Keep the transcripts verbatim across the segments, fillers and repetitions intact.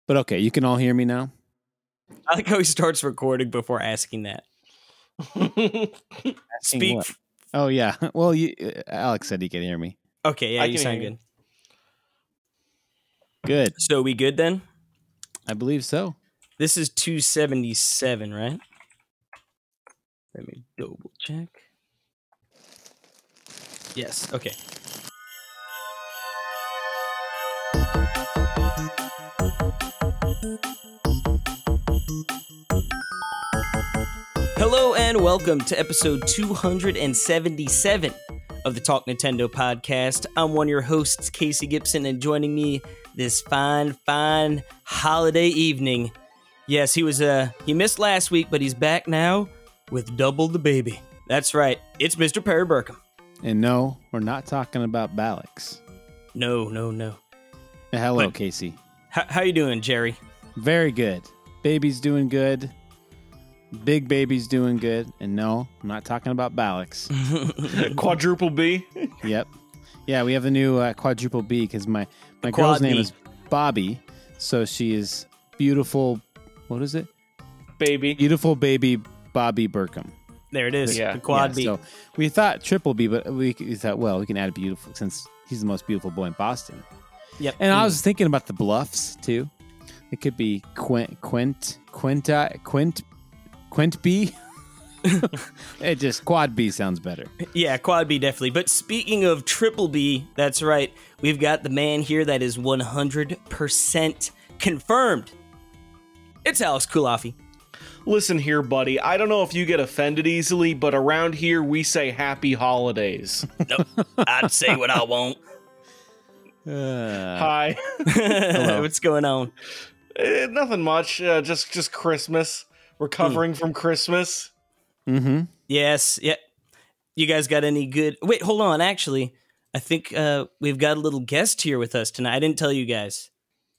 But okay, you can all hear me now? I like how he starts recording before asking that. Asking Speak. what? Oh, yeah. Well, you, uh, Alex said he could hear me. Okay, yeah, I you can sound hear good. Good. So we good then? I believe so. This is two seventy-seven, right? Let me double check. Yes, okay. Hello and welcome to episode two seventy-seven of the Talk Nintendo podcast. I'm one of your hosts, Casey Gibson, and joining me this fine, fine holiday evening. Yes, he was uh he missed last week, but he's back now with double the baby. That's right, it's Mister Perry Burkham. And no, we're not talking about Balix. No, no, no. Uh, Hello, But- Casey. H- how you doing, Jerry? Very good. Baby's doing good. Big baby's doing good. And no, I'm not talking about Balix. Quadruple B. Yep. Yeah, we have a new uh, quadruple B because my, my The girl's quad name B. is Bobby. So she is beautiful. What is it? Baby. Beautiful baby Bobby Burkham. There it is, Yeah. the quad Yeah, B. So we thought triple B, but we, we thought, well, we can add beautiful since he's the most beautiful boy in Boston. Yep. And I was thinking about the Bluffs too. It could be Quint, Quint, Quinta, Quint, Quint B. It just quad B sounds better. Yeah, quad B definitely. But speaking of triple B, that's right. We've got the man here that is one hundred percent confirmed. It's Alex Kulafi. Listen here, buddy. I don't know if you get offended easily, but around here we say happy holidays. Nope. I'd say what I want. Uh, Hi. What's going on? Eh, nothing much. Uh, just just Christmas. Recovering from Christmas. mm-hmm. Yes, yeah. You guys got any good... Wait, hold on. Actually, I think uh, we've got a little guest here with us tonight. I didn't tell you guys.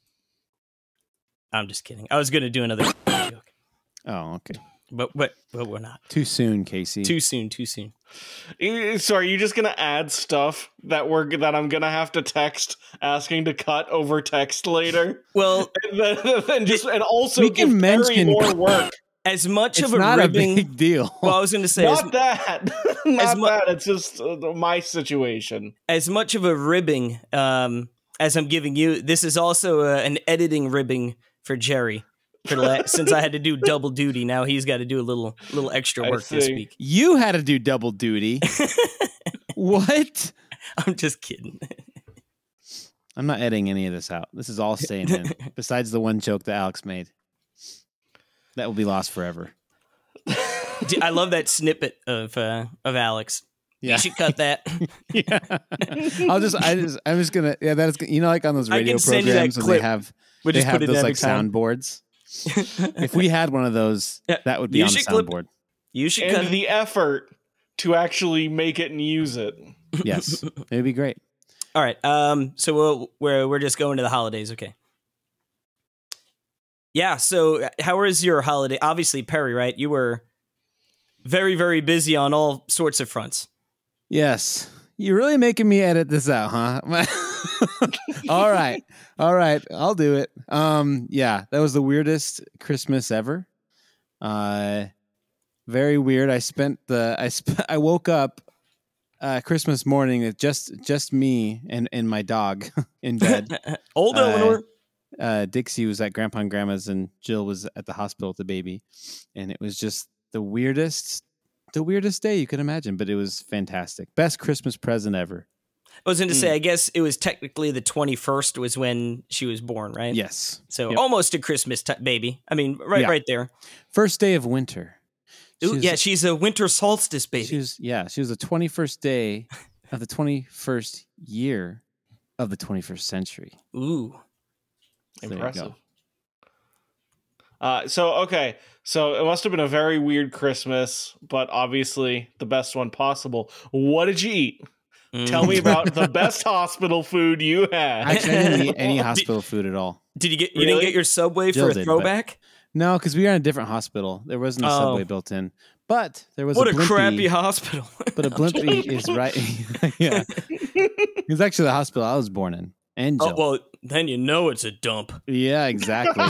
I'm just kidding. I was going to do another joke, Oh, okay. but, but, but we're not. Too soon, Casey. Too soon, too soon. Eh, So are you just gonna add stuff that we're that I'm gonna have to text asking to cut over text later? Well, And then, then just and also We give can Perry mention- more work. as much it's of a not ribbing... a big deal. Well, I was going to say... as, Not that. Not mu- that. It's just uh, my situation. as much of a ribbing um, as I'm giving you, this is also uh, an editing ribbing for Jerry. For the la- since I had to do double duty, now he's got to do a little little extra I work this see. week. You had to do double duty. What? I'm just kidding. I'm not editing any of this out. This is all staying in. Besides the one joke that Alex made. That will be lost forever. Dude, I love that snippet of uh, of Alex. Yeah. You should cut that. Yeah. I'll just I just I'm just gonna yeah, that is you know like on those I radio can send you that programs when clip. they have We they just have put it those every like time. soundboards. If we had one of those, Yeah, that would be you on the should clip- soundboard. You should cut And the effort to actually make it and use it. Yes. It would be great. All right. Um. So we'll, we're we're just going to the holidays. Okay. Yeah. So how was your holiday? Obviously, Perry, right? You were very very busy on all sorts of fronts. Yes. You're really making me edit this out, huh? All right. All right. I'll do it. Um, yeah, that was the weirdest Christmas ever. Uh, very weird. I spent the I sp- I woke up uh, Christmas morning with just just me and, and my dog in bed. Old Uh, Eleanor. Uh, Dixie was at Grandpa and Grandma's, and Jill was at the hospital with the baby, and it was just the weirdest, the weirdest day you could imagine. But it was fantastic. Best Christmas present ever. I was going to Hmm. say, I guess it was technically the twenty-first was when she was born, right? Yes. So Yep. almost a Christmas t- baby. I mean, right, Yeah. right there. First day of winter. She Ooh, was- yeah, she's a winter solstice She baby. was, yeah, she was the twenty-first day of the twenty-first year of the twenty-first century. Ooh. So there you Impressive. go. Uh, so okay, so it must have been a very weird Christmas, but obviously the best one possible. What did you eat? Tell Mm. me about the best hospital food you had. Actually, I didn't eat any hospital food at all. Did you get? You didn't Really? get your Subway Jill for a did, but- throwback? No, because we were in a different hospital. There wasn't a Oh. subway built in, but there was What a a Blimpie, crappy hospital. But a Blimpie is right. Yeah, it was actually the hospital I was born in, and Jill. Oh well, then you know it's a dump. Yeah, exactly.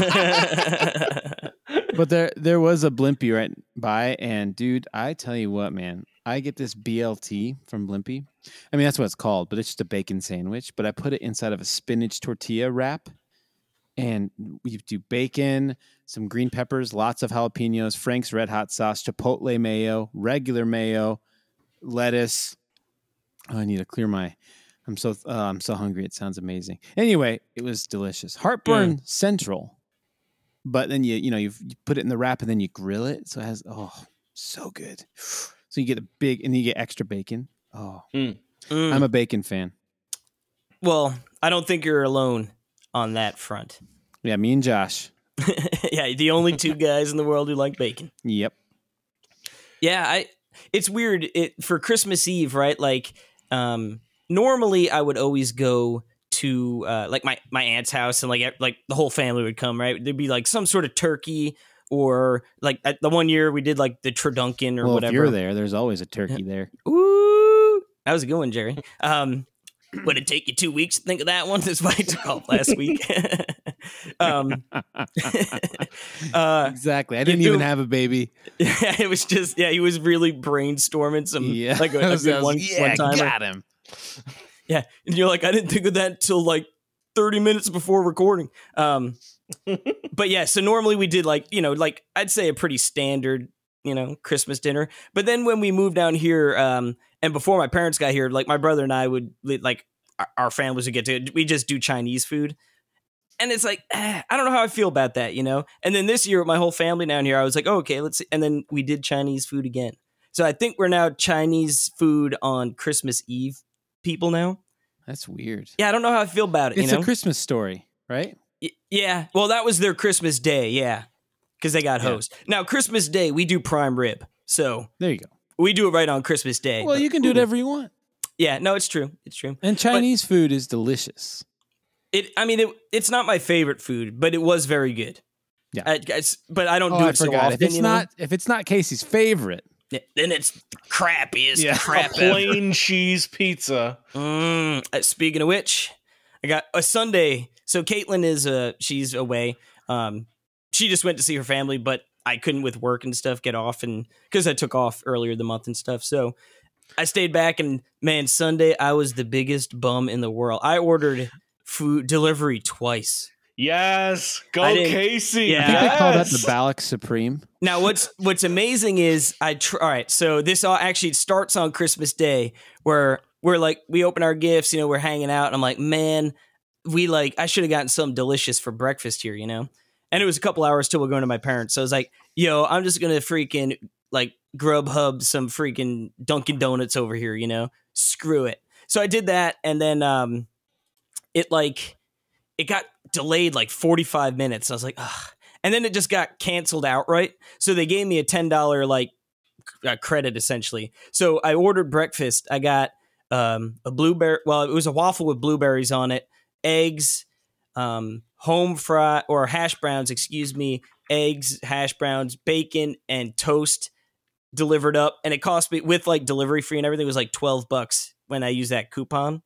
But there there was a Blimpie right by, and dude, I tell you what, man, I get this B L T from Blimpie. I mean, that's what it's called, but it's just a bacon sandwich. But I put it inside of a spinach tortilla wrap, and you do bacon, some green peppers, lots of jalapenos, Frank's Red Hot sauce, chipotle mayo, regular mayo, lettuce. Oh, I need to clear my. I'm so uh, I'm so hungry. It sounds amazing. Anyway, it was delicious. Heartburn mm. Central. But then you you know you put it in the wrap and then you grill it, so it has oh so good. So you get a big and you get extra bacon. Oh, mm. Mm. I'm a bacon fan. Well, I don't think you're alone on that front. Yeah, me and Josh. Yeah, the only two guys in the world who like bacon. Yep. Yeah, I. It's weird. It for Christmas Eve, right? Like, um, normally I would always go to uh, like my, my aunt's house, and like like the whole family would come, right? There'd be like some sort of turkey, or like at the one year we did like the turducken or well, whatever. If you're there, there's always a turkey there. Ooh, that was a good one, Jerry. Um, would it take you two weeks to think of that one? That's why I took off last week. um, uh, exactly. I didn't even have a baby. Yeah, it was just yeah. He was really brainstorming some yeah. like a, a was, good one. Yeah, one got him. Yeah, and you're like, I didn't think of that until like thirty minutes before recording. Um, but yeah, so normally we did like, you know, like I'd say a pretty standard, you know, Christmas dinner. But then when we moved down here, um, and before my parents got here, like my brother and I would like our, our families would get to, we just do Chinese food. And it's like, eh, I don't know how I feel about that, you know? And then this year, my whole family down here, I was like, oh, okay, let's see. And then we did Chinese food again. So I think we're now Chinese food on Christmas Eve people now. That's weird. Yeah, I don't know how I feel about it. It's you know? a Christmas Story, right? Y- yeah. Well, that was their Christmas Day, yeah. Because they got host. Yeah. Now, Christmas Day, we do prime rib. So there you go. We do it right on Christmas Day. Well, but, you can do ooh. whatever you want. Yeah, no, it's true. It's true. And Chinese but food is delicious. It. I mean, it, it's not my favorite food, but it was very good. Yeah. I, I, but I don't oh, do I it so forgot. often. If it's you not, know? if it's not Casey's favorite, yeah, then it's the crappiest yeah. crap a plain ever. cheese pizza. Mm, uh, speaking of which, I got a Sunday. So Caitlin is uh she's away. Um, she just went to see her family, but I couldn't with work and stuff get off, and because I took off earlier the month and stuff. So I stayed back, and man, Sunday I was the biggest bum in the world. I ordered food delivery twice. Yes, go Casey. Yeah. I think yes. they call that the Balak Supreme. Now, what's what's amazing is I try. All right, so this all actually starts on Christmas Day, where we're like we open our gifts, you know, we're hanging out, and I'm like, man, we like I should have gotten something delicious for breakfast here, you know. And it was a couple hours till we're going to my parents, so I was like, yo, I'm just gonna freaking like Grubhub some freaking Dunkin' Donuts over here, you know. Screw it. So I did that, and then um, it like it got delayed like forty-five minutes. I was like, ugh. And then it just got canceled outright. So they gave me a ten dollars like uh, credit essentially. So I ordered breakfast. I got um, a blueberry. Well, it was a waffle with blueberries on it, eggs, um, home fry or hash browns, excuse me, eggs, hash browns, bacon, and toast delivered up. And it cost me with like delivery free and everything. It was like twelve bucks when I used that coupon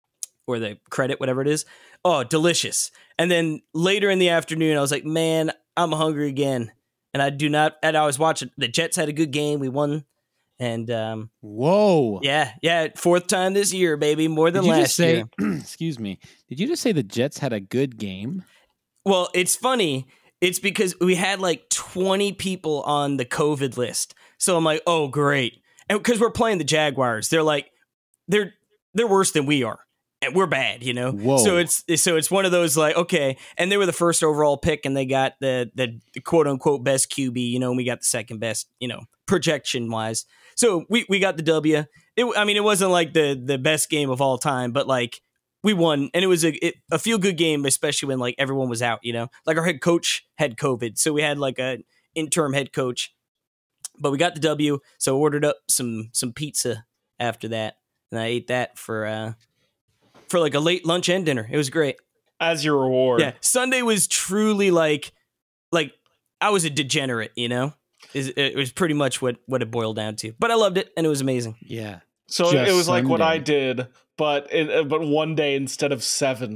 or the credit, whatever it is. Oh, delicious. And then later in the afternoon, I was like, man, I'm hungry again. And I do not, and I was watching, the Jets had a good game. We won. And, um, whoa. Yeah. Yeah. Fourth time this year, baby. More than Did you last just say, year. Excuse me. Did you just say the Jets had a good game? Well, it's funny. It's because we had like twenty people on the COVID list. So I'm like, oh, great. And because we're playing the Jaguars, they're like, they're, they're worse than we are. And we're bad, you know? Whoa. So it's so it's one of those like, okay. And they were the first overall pick, and they got the, the the quote unquote best Q B, you know, and we got the second best, you know, projection wise. So we, we got the W. It, I mean, it wasn't like the the best game of all time, but like we won, and it was a it, a feel good game, especially when like everyone was out, you know, like our head coach had COVID. So we had like a interim head coach, but we got the W. So I ordered up some some pizza after that, and I ate that for uh for like a late lunch and dinner. It was great. As your reward. Yeah. Sunday was truly like, like I was a degenerate, you know, it, it was pretty much what, what it boiled down to, but I loved it. And it was amazing. Yeah. So Just it was like Sunday. what I did, but it, but one day instead of seven.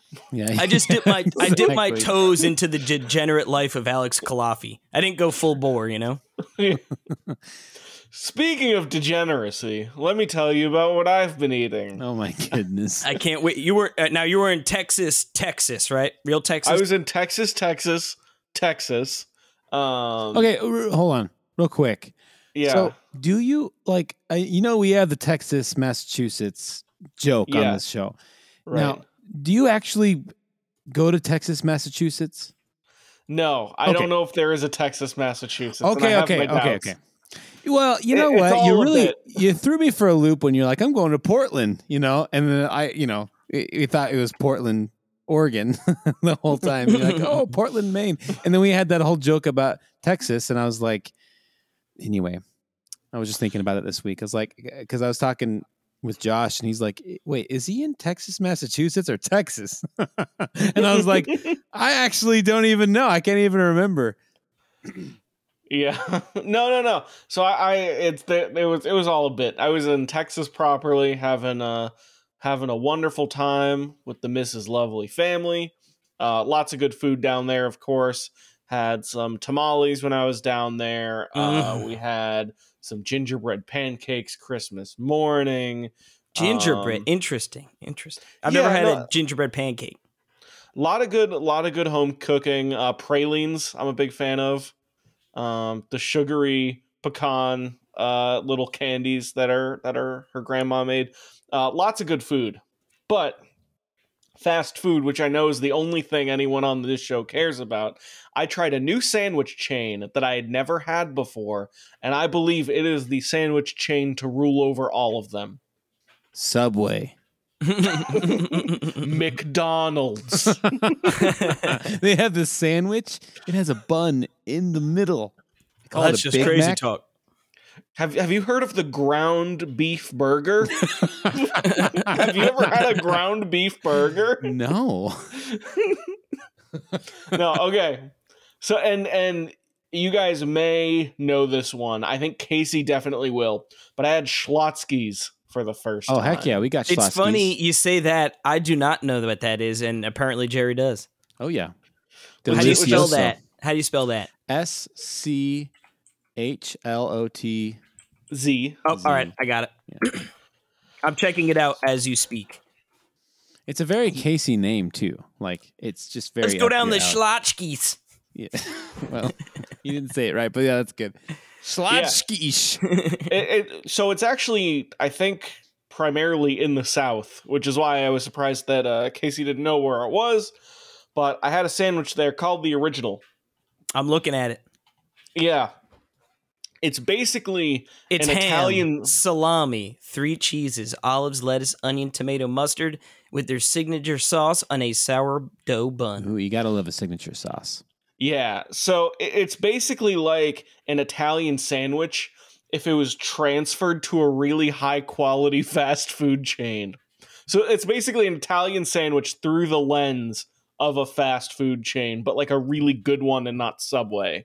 Yeah, I just dipped my I dipped my exactly. toes into the degenerate life of Alex Kalafi. I didn't go full bore, you know. Speaking of degeneracy, let me tell you about what I've been eating. Oh my goodness! I can't wait. You were uh, now you were in Texas, Texas, right? Real Texas. I was in Texas, Texas, Texas. Um, Okay, r- hold on, real quick. Yeah. So, do you like? I, you know, we have the Texas, Massachusetts joke on Yeah. this show. right. Now, do you actually go to Texas, Massachusetts? No, I Okay. don't know if there is a Texas, Massachusetts. and I Okay, have okay, my okay, doubts. okay. Well, you It- know it's what? all You a really bit. you threw me for a loop when you're like, I'm going to Portland, you know, and then I, you know, we thought it was Portland, Oregon, the whole time. You're like, oh, Portland, Maine, and then we had that whole joke about Texas, and I was like, anyway, I was just thinking about it this week. I was like, because I was talking with Josh, and he's like, wait, is he in Texas, Massachusetts, or Texas? And I was like, I actually don't even know. I can't even remember. Yeah, no, no, no. So I, I it's the, it was it was all a bit. I was in Texas properly, having a having a wonderful time with the Missus Lovely family. Uh, lots of good food down there, of course. Had some tamales when I was down there. Uh, Mm. we had some gingerbread pancakes Christmas morning. Gingerbread, Um, interesting, interesting. I've yeah, never had no- a gingerbread pancake. A lot of good, a lot of good home cooking. Uh, pralines, I'm a big fan of. Um, the sugary pecan uh, little candies that are that are her grandma made. Uh, lots of good food, but fast food, which I know is the only thing anyone on this show cares about. I tried a new sandwich chain that I had never had before, and I believe it is the sandwich chain to rule over all of them. Subway. McDonald's. They have this sandwich. It has a bun in the middle. They call Well, it that's a just Big crazy Mac. talk. Have Have you heard of the ground beef burger? Have you ever had a ground beef burger? No. No, okay. So and and you guys may know this one. I think Casey definitely will. But I had Schlotzsky's for the first Oh time. heck yeah, we got. It's Schlotzsky's. funny you say that. I do not know what that is, and apparently Jerry does. Oh yeah. How How do you spell Delicioso. that? How do you spell that? S C H L O T. Z. Oh, Z. all right, I got it. I'm checking it out as you speak. It's a very Casey name too. Like it's just very. Let's go up down your the alley. Schlotzsky's. Yeah. Well, you didn't say it right, but yeah, that's good. Schlotzsky's. It, it, so it's actually, I think, primarily in the South, which is why I was surprised that uh, Casey didn't know where it was. But I had a sandwich there called the Original. I'm looking at it. Yeah. It's basically It's an ham, Italian. salami, three cheeses, olives, lettuce, onion, tomato, mustard, with their signature sauce on a sourdough bun. Ooh, you gotta love a signature sauce. Yeah. So it- it's basically like an Italian sandwich if it was transferred to a really high quality fast food chain. So it's basically an Italian sandwich through the lens of a fast food chain, but like a really good one and not Subway.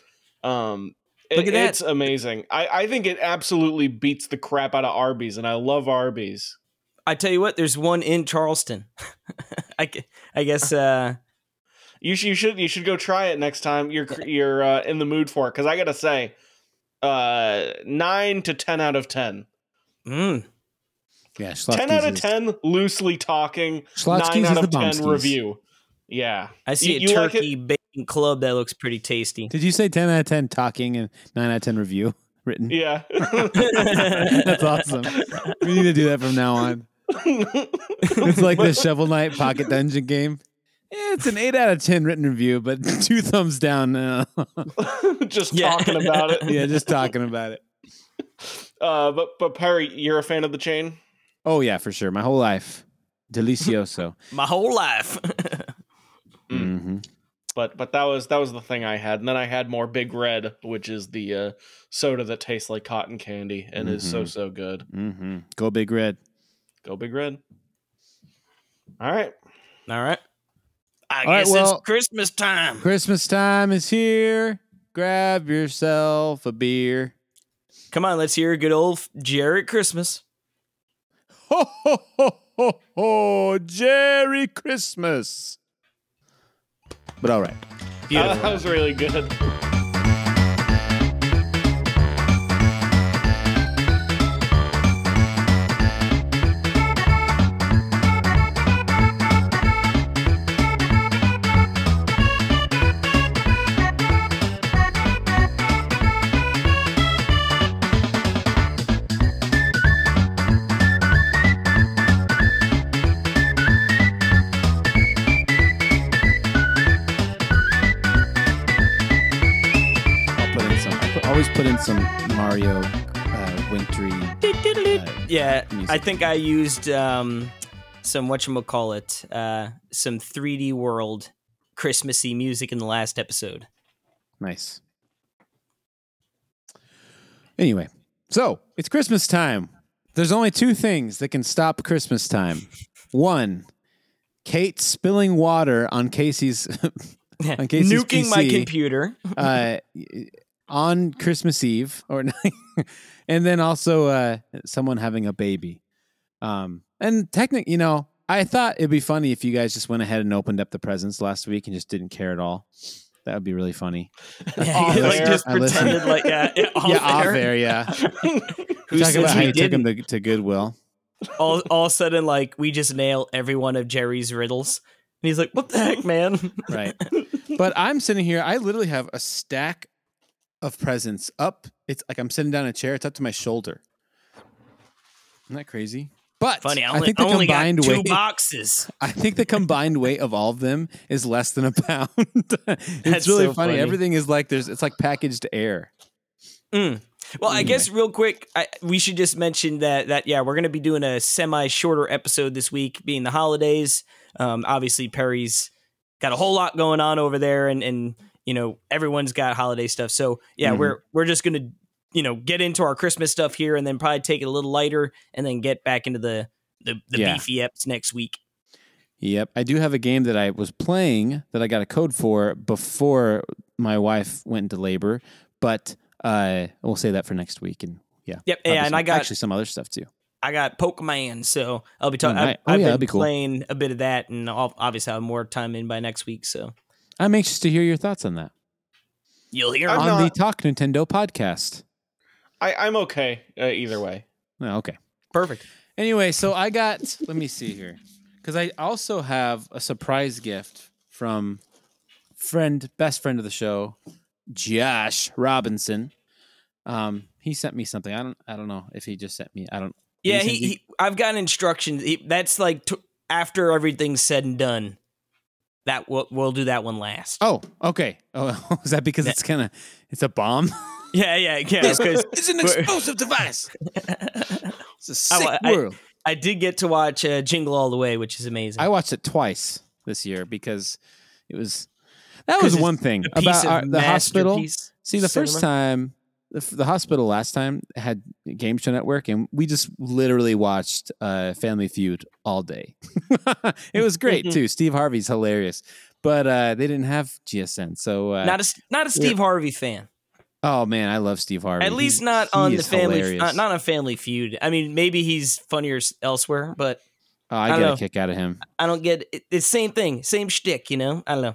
Um, it- Look at that. It's amazing. I, I think it absolutely beats the crap out of Arby's, and I love Arby's. I tell you what, there's one in Charleston. I, gu- I guess uh, You should you should you should go try it next time you're you're uh, in the mood for it, because I gotta say, uh, nine to ten out of ten. mm, Yeah, ten out of Schlotzsky's is- ten, loosely talking. Schlotzsky's nine out is of the ten Bombskis. review. Yeah, I see You- a you like turkey it? bacon club that looks pretty tasty. Did you say ten out of ten talking and nine out of ten review written? Yeah. That's awesome. We need to do that from now on. It's like the Shovel Knight Pocket Dungeon game. Yeah, it's an eight out of ten written review, but two thumbs down. Uh, Just Yeah. talking about it. yeah, just talking about it. Uh, but but Perry, you're a fan of the chain? Oh yeah, for sure. My whole life, delicioso. My whole life. Mm. hmm But but that was that was the thing I had, and then I had more Big Red, which is the uh, soda that tastes like cotton candy and is so Mhm. so good. hmm Go Big Red. Go Big Red. All right. All right. I All right, guess well- it's Christmas time. Christmas time is here. Grab yourself a beer. Come on, let's hear a good old Jarrett Christmas. Ho ho ho ho, ho, Jerry Christmas. But all right. Uh, that was really good. Always put in some Mario uh, wintry. Uh, yeah, music. I think I used um, some whatchamacallit, uh, some three D World Christmassy music in the last episode. Nice. Anyway, so it's Christmas time. There's only two things that can stop Christmas time. One, Kate spilling water on Casey's on Casey's nuking P C, my computer. uh, on Christmas Eve, or and then also uh, someone having a baby. Um, and technically, you know, I thought it'd be funny if you guys just went ahead and opened up the presents last week and just didn't care at all. That would be really funny. Yeah, you, like just I pretended listened. like yeah, off yeah, off air. air, yeah. Who Talk says about how we you took him didn't? to, to Goodwill. all, all of a sudden, like we just nail every one of Jerry's riddles, and he's like, "What the heck, man?" Right. But I'm sitting here. I literally have a stack of presents up. It's like I'm sitting down in a chair. It's up to my shoulder. Isn't that crazy? But Funny, I I only, think the I only got combined two weight. boxes. I think the combined weight of all of them is less than a pound. it's That's really so funny. funny. Everything is like there's. It's like packaged air. Mm. Well, I Anyway. guess real quick, I, we should just mention that that yeah, we're going to be doing a semi shorter episode this week, being the holidays. Um, obviously, Perry's got a whole lot going on over there, and and you know everyone's got holiday stuff. So yeah, Mhm. we're we're just going to you know get into our Christmas stuff here, and then probably take it a little lighter, and then get back into the the, the Yeah. beefy eps next week. Yep. I do have a game that I was playing that I got a code for before my wife went into labor, but uh, we'll say that for next week. And yeah. Yep, probably yeah, and some- I got actually some other stuff too. I got Pokemon, so I'll be talking. Oh, nice. I've, Oh, I've yeah, that'd been be cool. playing a bit of that, and I'll obviously have more time in by next week. So I'm anxious to hear your thoughts on that you'll hear. I'm on not- the Talk Nintendo podcast. I, I'm okay uh, either way. Oh, okay. Perfect. Anyway, so I got, let me see here. Because I also have a surprise gift from friend, best friend of the show, Josh Robinson. Um, he sent me something. I don't, I don't know if he just sent me. I don't. Yeah, send he, you- he I've gotten instructions. He, that's like t- after everything's said and done. That we'll, we'll do that one last. Oh, okay. Oh, is that because it's kind of, it's a bomb? Yeah, yeah, yeah. Because It's an explosive device. It's a sick I- I- world. I did get to watch uh, Jingle All the Way, which is amazing. I watched it twice this year because it was, that 'Cause was it's one thing a piece about of our, the hospital. masterpiece See, the first cinema. time, the, f- the hospital last time had Game Show Network, and we just literally watched uh, Family Feud all day. It was great too. Steve Harvey's hilarious, but uh, they didn't have G S N, so uh, not a not a Steve Harvey fan. oh man, I love Steve Harvey. At least He- not he on the is family, hilarious. uh, not on Family Feud. I mean, maybe he's funnier s- elsewhere, but Oh, I, I get don't a know. kick out of him. I don't get it. It's same thing, same shtick. You know, I don't know.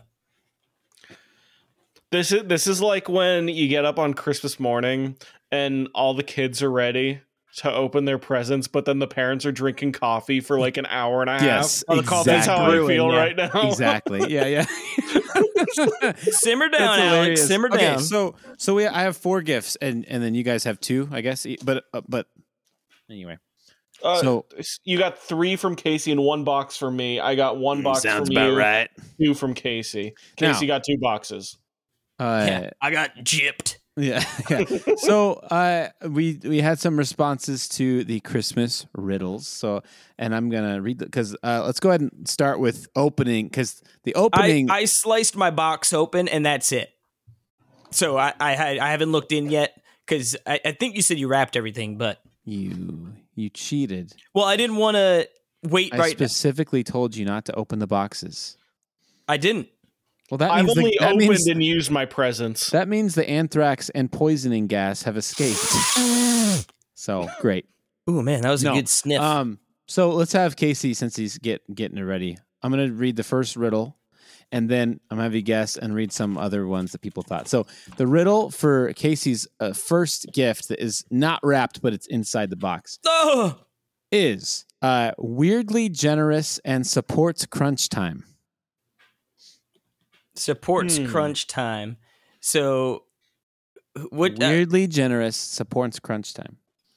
This is this is like when you get up on Christmas morning and all the kids are ready to open their presents, but then the parents are drinking coffee for like an hour and a half. Yes, on the coffee. That's how I exactly. feel Yeah. right now. Exactly. Yeah, yeah. Simmer down, That's Alex. hilarious. Simmer okay, down. So, so we, I have four gifts, and and then you guys have two, I guess. But uh, but anyway, Uh, So- you got three from Casey and one box from me. I got one box sounds from about you, right. two from Casey. Now- Casey got two boxes. Uh, yeah, I got gypped. Yeah, yeah. So uh, we we had some responses to the Christmas riddles. So, and I'm gonna read because uh, let's go ahead and start with opening because the I, opening. I sliced my box open and that's it. So I I, had, I haven't looked in yet because I, I think you said you wrapped everything, but you you cheated. well, I didn't want to wait I right. specifically told you not to open the boxes. I didn't. Well, that I've means the, only that opened means and used my presents. that means the anthrax and poisoning gas have escaped. So great. Ooh man, that was a No, good sniff. Um. So let's have Casey, since he's get getting it ready. I'm going to read the first riddle, and then I'm going to have you guess and read some other ones that people thought. So the riddle for Casey's uh, first gift that is not wrapped, but it's inside the box, Oh! is uh, weirdly generous and supports crunch time. Supports Hmm. crunch time. So, what? Uh, Weirdly generous supports crunch time.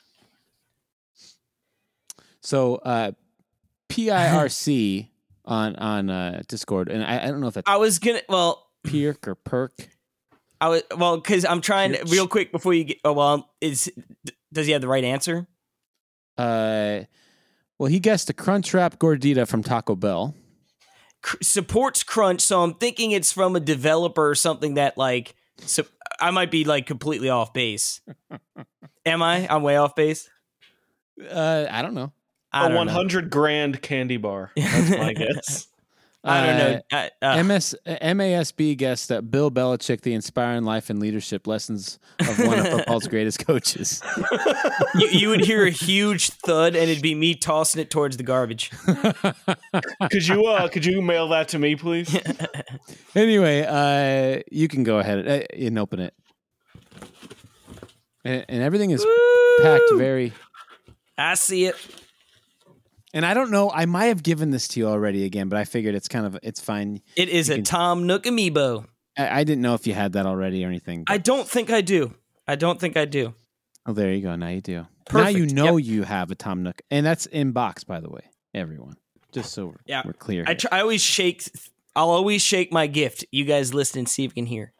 So uh, P I R C on on uh, Discord, and I, I don't know if that's I was gonna. Well, Pirk or Perk. I was well because I'm trying to, Pirch. real quick before you get. Oh well, is does he have the right answer? Uh, well, he guessed a Crunchwrap Gordita from Taco Bell. Cr- supports crunch, so I'm thinking it's from a developer or something that like. So I might be like completely off base. Am I? I'm way off base. Uh, I don't know. I A don't one know. hundred grand candy bar. That's my guess. I don't know. Uh, I, uh, M S, M A S B guessed that Bill Belichick, the inspiring life and leadership lessons of one of football's greatest coaches. you, you would hear a huge thud, and it'd be me tossing it towards the garbage. Could you uh could you mail that to me, please? Anyway, uh, you can go ahead uh, and open it. And, and everything is packed Woo! very... I see it. And I don't know, I might have given this to you already again, but I figured it's kind of, it's fine. It is You a can- Tom Nook amiibo. I, I didn't know if you had that already or anything. I but- don't think I do. I don't think I do. Oh, there you go. Now you do. Now Perfect. you know you have a Tom Nook. And that's in box, by the way, everyone. Just so we're, Yeah. we're clear. I, here. try, I always shake. I'll always shake my gift. You guys listen and see if you can hear.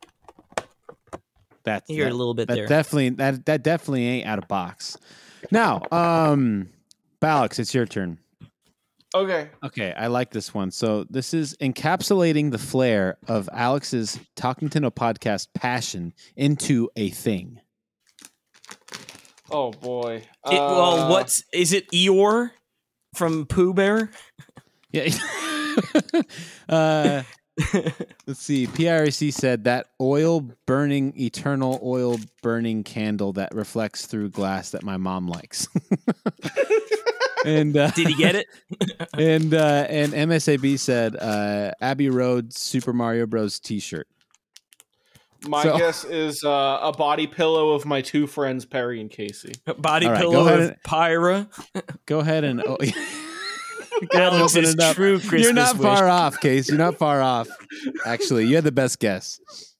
That's You hear that, it a little bit that there. definitely that that definitely ain't out of box. Now, um, Balix, it's your turn. Okay. Okay, I like this one. So this is encapsulating the flair of Alex's Talking to No podcast passion into a thing. Oh boy. It, well, Uh, what's is it? Eeyore from Pooh Bear? Yeah. uh, let's see. P I R C said that oil burning, eternal oil burning candle that reflects through glass that my mom likes. and uh, Did he get it? and uh, and M S A B said uh, Abbey Road Super Mario Bros. T-shirt. My So- guess is uh, a body pillow of my two friends Perry and Casey. Body All right, go pillow ahead of and- Pyra. Go ahead and. Oh, Go ahead and Alex's open it up. true Christmas You're not wish. far off, Case. You're not far off. Actually, you had the best guess.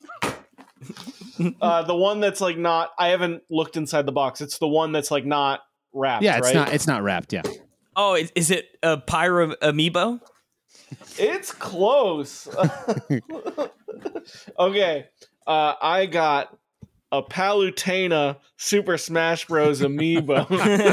Uh, the one that's like not. I haven't looked inside the box. It's the one that's like not wrapped. Yeah, it's right? not. It's not wrapped. Yeah. Oh, is, is it a Pyra amiibo? It's close. Okay. Uh, I got a Palutena Super Smash Bros. Amiibo.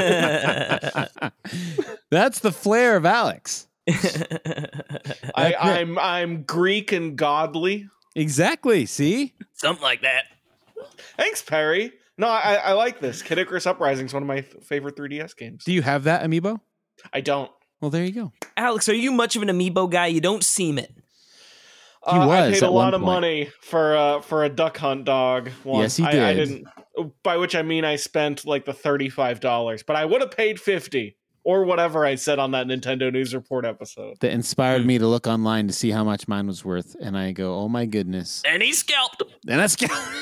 That's the flair of Alex. I, I'm I'm Greek and godly. Exactly. See? Something like that. Thanks, Perry. No, I, I like this. Kid Icarus Uprising is one of my f- favorite three D S games. Do you have that amiibo? I don't. Well, there you go. Alex, are you much of an amiibo guy? You don't seem it. He Uh, I was paid a at lot one of point. money for uh, for a duck hunt dog. Once. Yes, he I, I did. didn't. By which I mean I spent like the thirty-five dollars, but I would have paid fifty or whatever I said on that Nintendo News Report episode. That inspired me to look online to see how much mine was worth, and I go, "Oh my goodness!" And he scalped him. And that's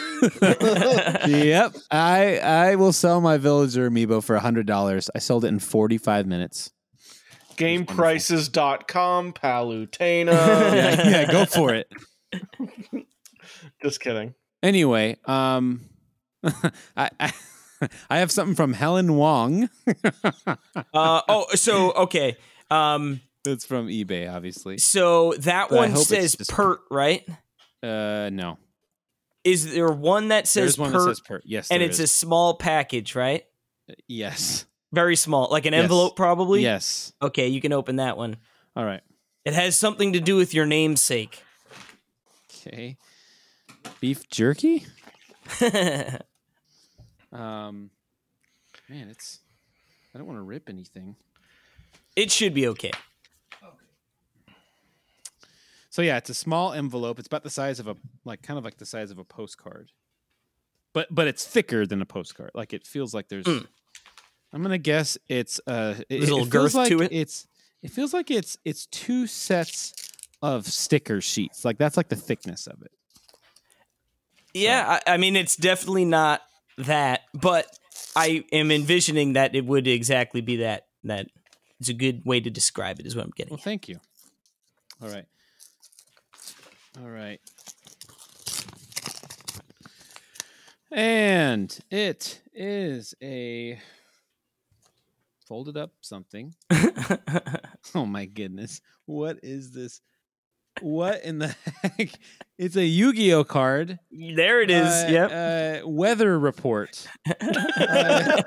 yep. I I will sell my villager amiibo for a hundred dollars. I sold it in forty-five minutes. Game prices dot com, Palutena. Yeah, yeah, go for it. Just kidding. Anyway, um, I, I I have something from Helen Wong. Uh, oh, so okay. Um, It's from eBay, obviously. so that But I one hope it's says just- pert, right? Uh, no. Is there one that says There's one pert that says per. Yes, and there it's is. a small package, right? yes, Very small, like an Yes. envelope, probably. yes. Okay, you can open that one. All right. It has something to do with your namesake. Okay. Beef jerky. Um, man, it's. I don't want to rip anything. It should be okay. So yeah, it's a small envelope. It's about the size of a like kind of like the size of a postcard. But but it's thicker than a postcard. Like it feels like there's Mm. I'm gonna guess it's uh. It, There's a little it feels girth like to it. It's. It feels like it's it's two sets of sticker sheets. Like that's like the thickness of it. Yeah, I, I mean, it's definitely not that, but I am envisioning that it would exactly be that. That is a good way to describe it, is what I'm getting Well, at. thank you. All right. All right. And it is a folded up something. Oh my goodness. What is this? What in the heck? It's a Yu-Gi-Oh card. There it is. Uh, Yep. Uh, weather report. Uh,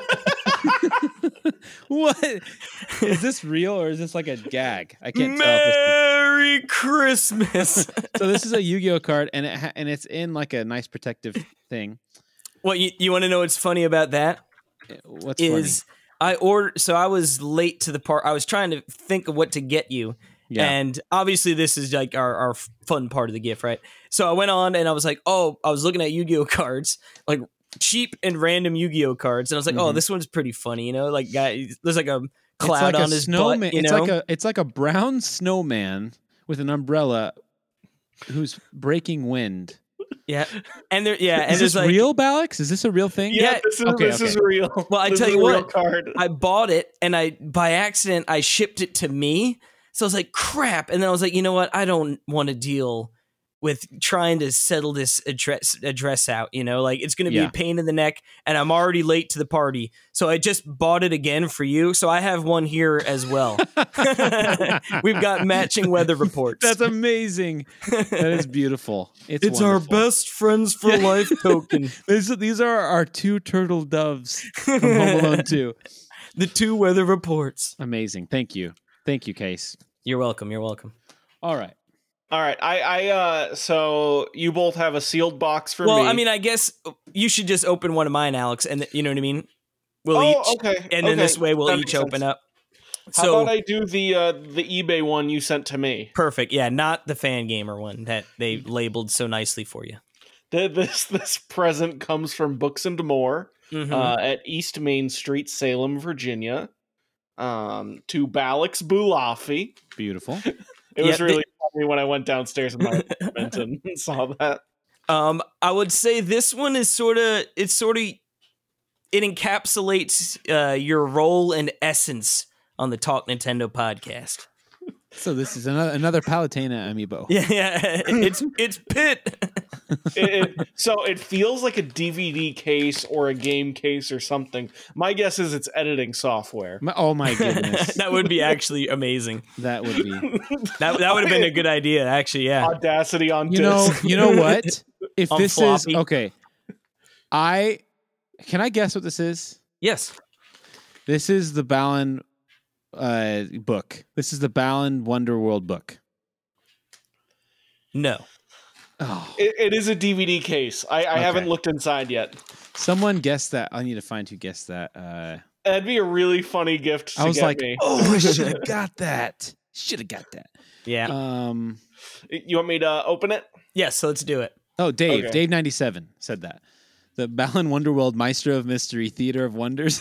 what? Is this real or is this like a gag? I can't tell. If this is- Merry Christmas. so this is a Yu-Gi-Oh card, and it ha- and it's in like a nice protective thing. What you, you want to know what's funny about that? What's Is funny? I ordered, so I was late to the part. I was trying to think of what to get you. Yeah. And obviously this is like our, our fun part of the gift, right? So I went on and I was like, oh, I was looking at Yu-Gi-Oh cards, like cheap and random Yu-Gi-Oh cards. And I was like, Mhm. oh, this one's pretty funny. You know, like guy, there's like a It's cloud like a on his snowman. butt, you it's know? like a it's like a brown snowman with an umbrella who's breaking wind. yeah. And there, yeah. And Is there's this like, real, Balix? Is this a real thing? Yeah, Yeah, this is okay, this is okay. real. Well, I This tell is you a real what, card. I bought it and I, by accident, I shipped it to me. So I was like, crap. And then I was like, you know what? I don't want to deal with trying to settle this address address out, you know, like it's going to be Yeah. a pain in the neck and I'm already late to the party. So I just bought it again for you. So I have one here as well. We've got matching weather reports. That's amazing. That is beautiful. It's, it's our wonderful. best friends for life token. These, these are our two turtle doves from Home Alone two. The two weather reports. Amazing. Thank you. Thank you, Case. You're welcome. You're welcome. All right. All right, I, I, uh, so you both have a sealed box for Well, me. I mean, I guess you should just open one of mine, Alex, and you know what I mean? We'll oh, each, okay, and okay. then this way we'll That each makes open sense. up. How So about I do the uh, the eBay one you sent to me? perfect, yeah, not the fan gamer one that they labeled so nicely for you. The, this this present comes from Books and More Mhm. uh, at East Main Street, Salem, Virginia. Um, to Balix Bulafi. Beautiful. It was Yeah, really funny when I went downstairs in my apartment and saw that. um, I would say this one is sort of it's sort of it encapsulates uh, your role and essence on the Talk Nintendo podcast. So this is another another Palutena amiibo. Yeah, yeah, it's it's Pit. It, it, so it feels like a D V D case or a game case or something. My guess is it's editing software. My- oh my goodness. That would be actually amazing. That would be. That that would have been a good idea, actually. Yeah. Audacity on You know, disc. you know what? If On this floppy. is okay, I can I guess what this is? Yes. This is the Balan uh, book. This is the Balan Wonderworld book. No. Oh, It, it is a D V D case. I, I Okay. haven't looked inside yet. someone guessed that. I need to find who guessed that. Uh, That'd be a really funny gift to I was get like, me. oh, I should have got that. Should have got that. Yeah. Um. You want me to open it? yes. So let's do it. Oh, Dave. Okay. Dave ninety-seven said that. The Balan Wonderworld Maestro of Mystery Theater of Wonders.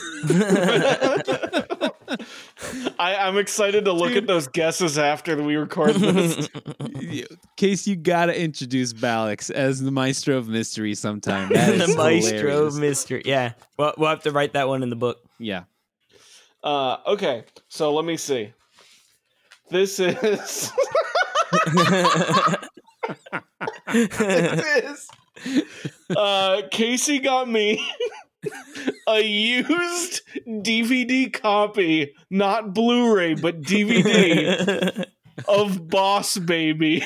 I, I'm excited to look at those guesses after we record this. Case, you gotta introduce Balix as the Maestro of Mystery sometime. That is The Maestro hilarious. of Mystery. Yeah. Well, we'll have to write that one in the book. Yeah. Uh, okay, so let me see. This is. this is. Uh, Casey got me a used D V D copy, not Blu-ray, but D V D of Boss Baby.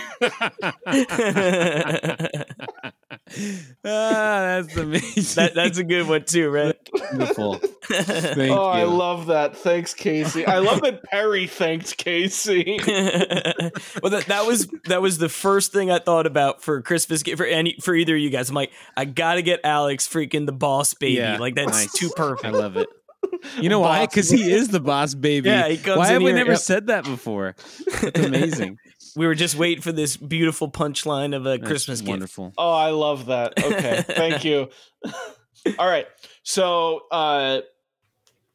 Ah, that's amazing. that that's a good one too, right? Beautiful. Thank oh, I you. love that. Thanks, Casey. I love that Perry thanked Casey. Well, that, that was that was the first thing I thought about for Christmas gift for any for either of you guys. I'm like, I gotta get Alex freaking the Boss Baby. Yeah, like that's nice. too perfect. I love it. You know why? Boss Because he is the boss baby. Yeah, he comes why in have we here, never yep. said that before? That's amazing. We were just waiting for this beautiful punchline of a That's Christmas gift. wonderful. Oh, I love that. Okay, thank you. All right, so uh,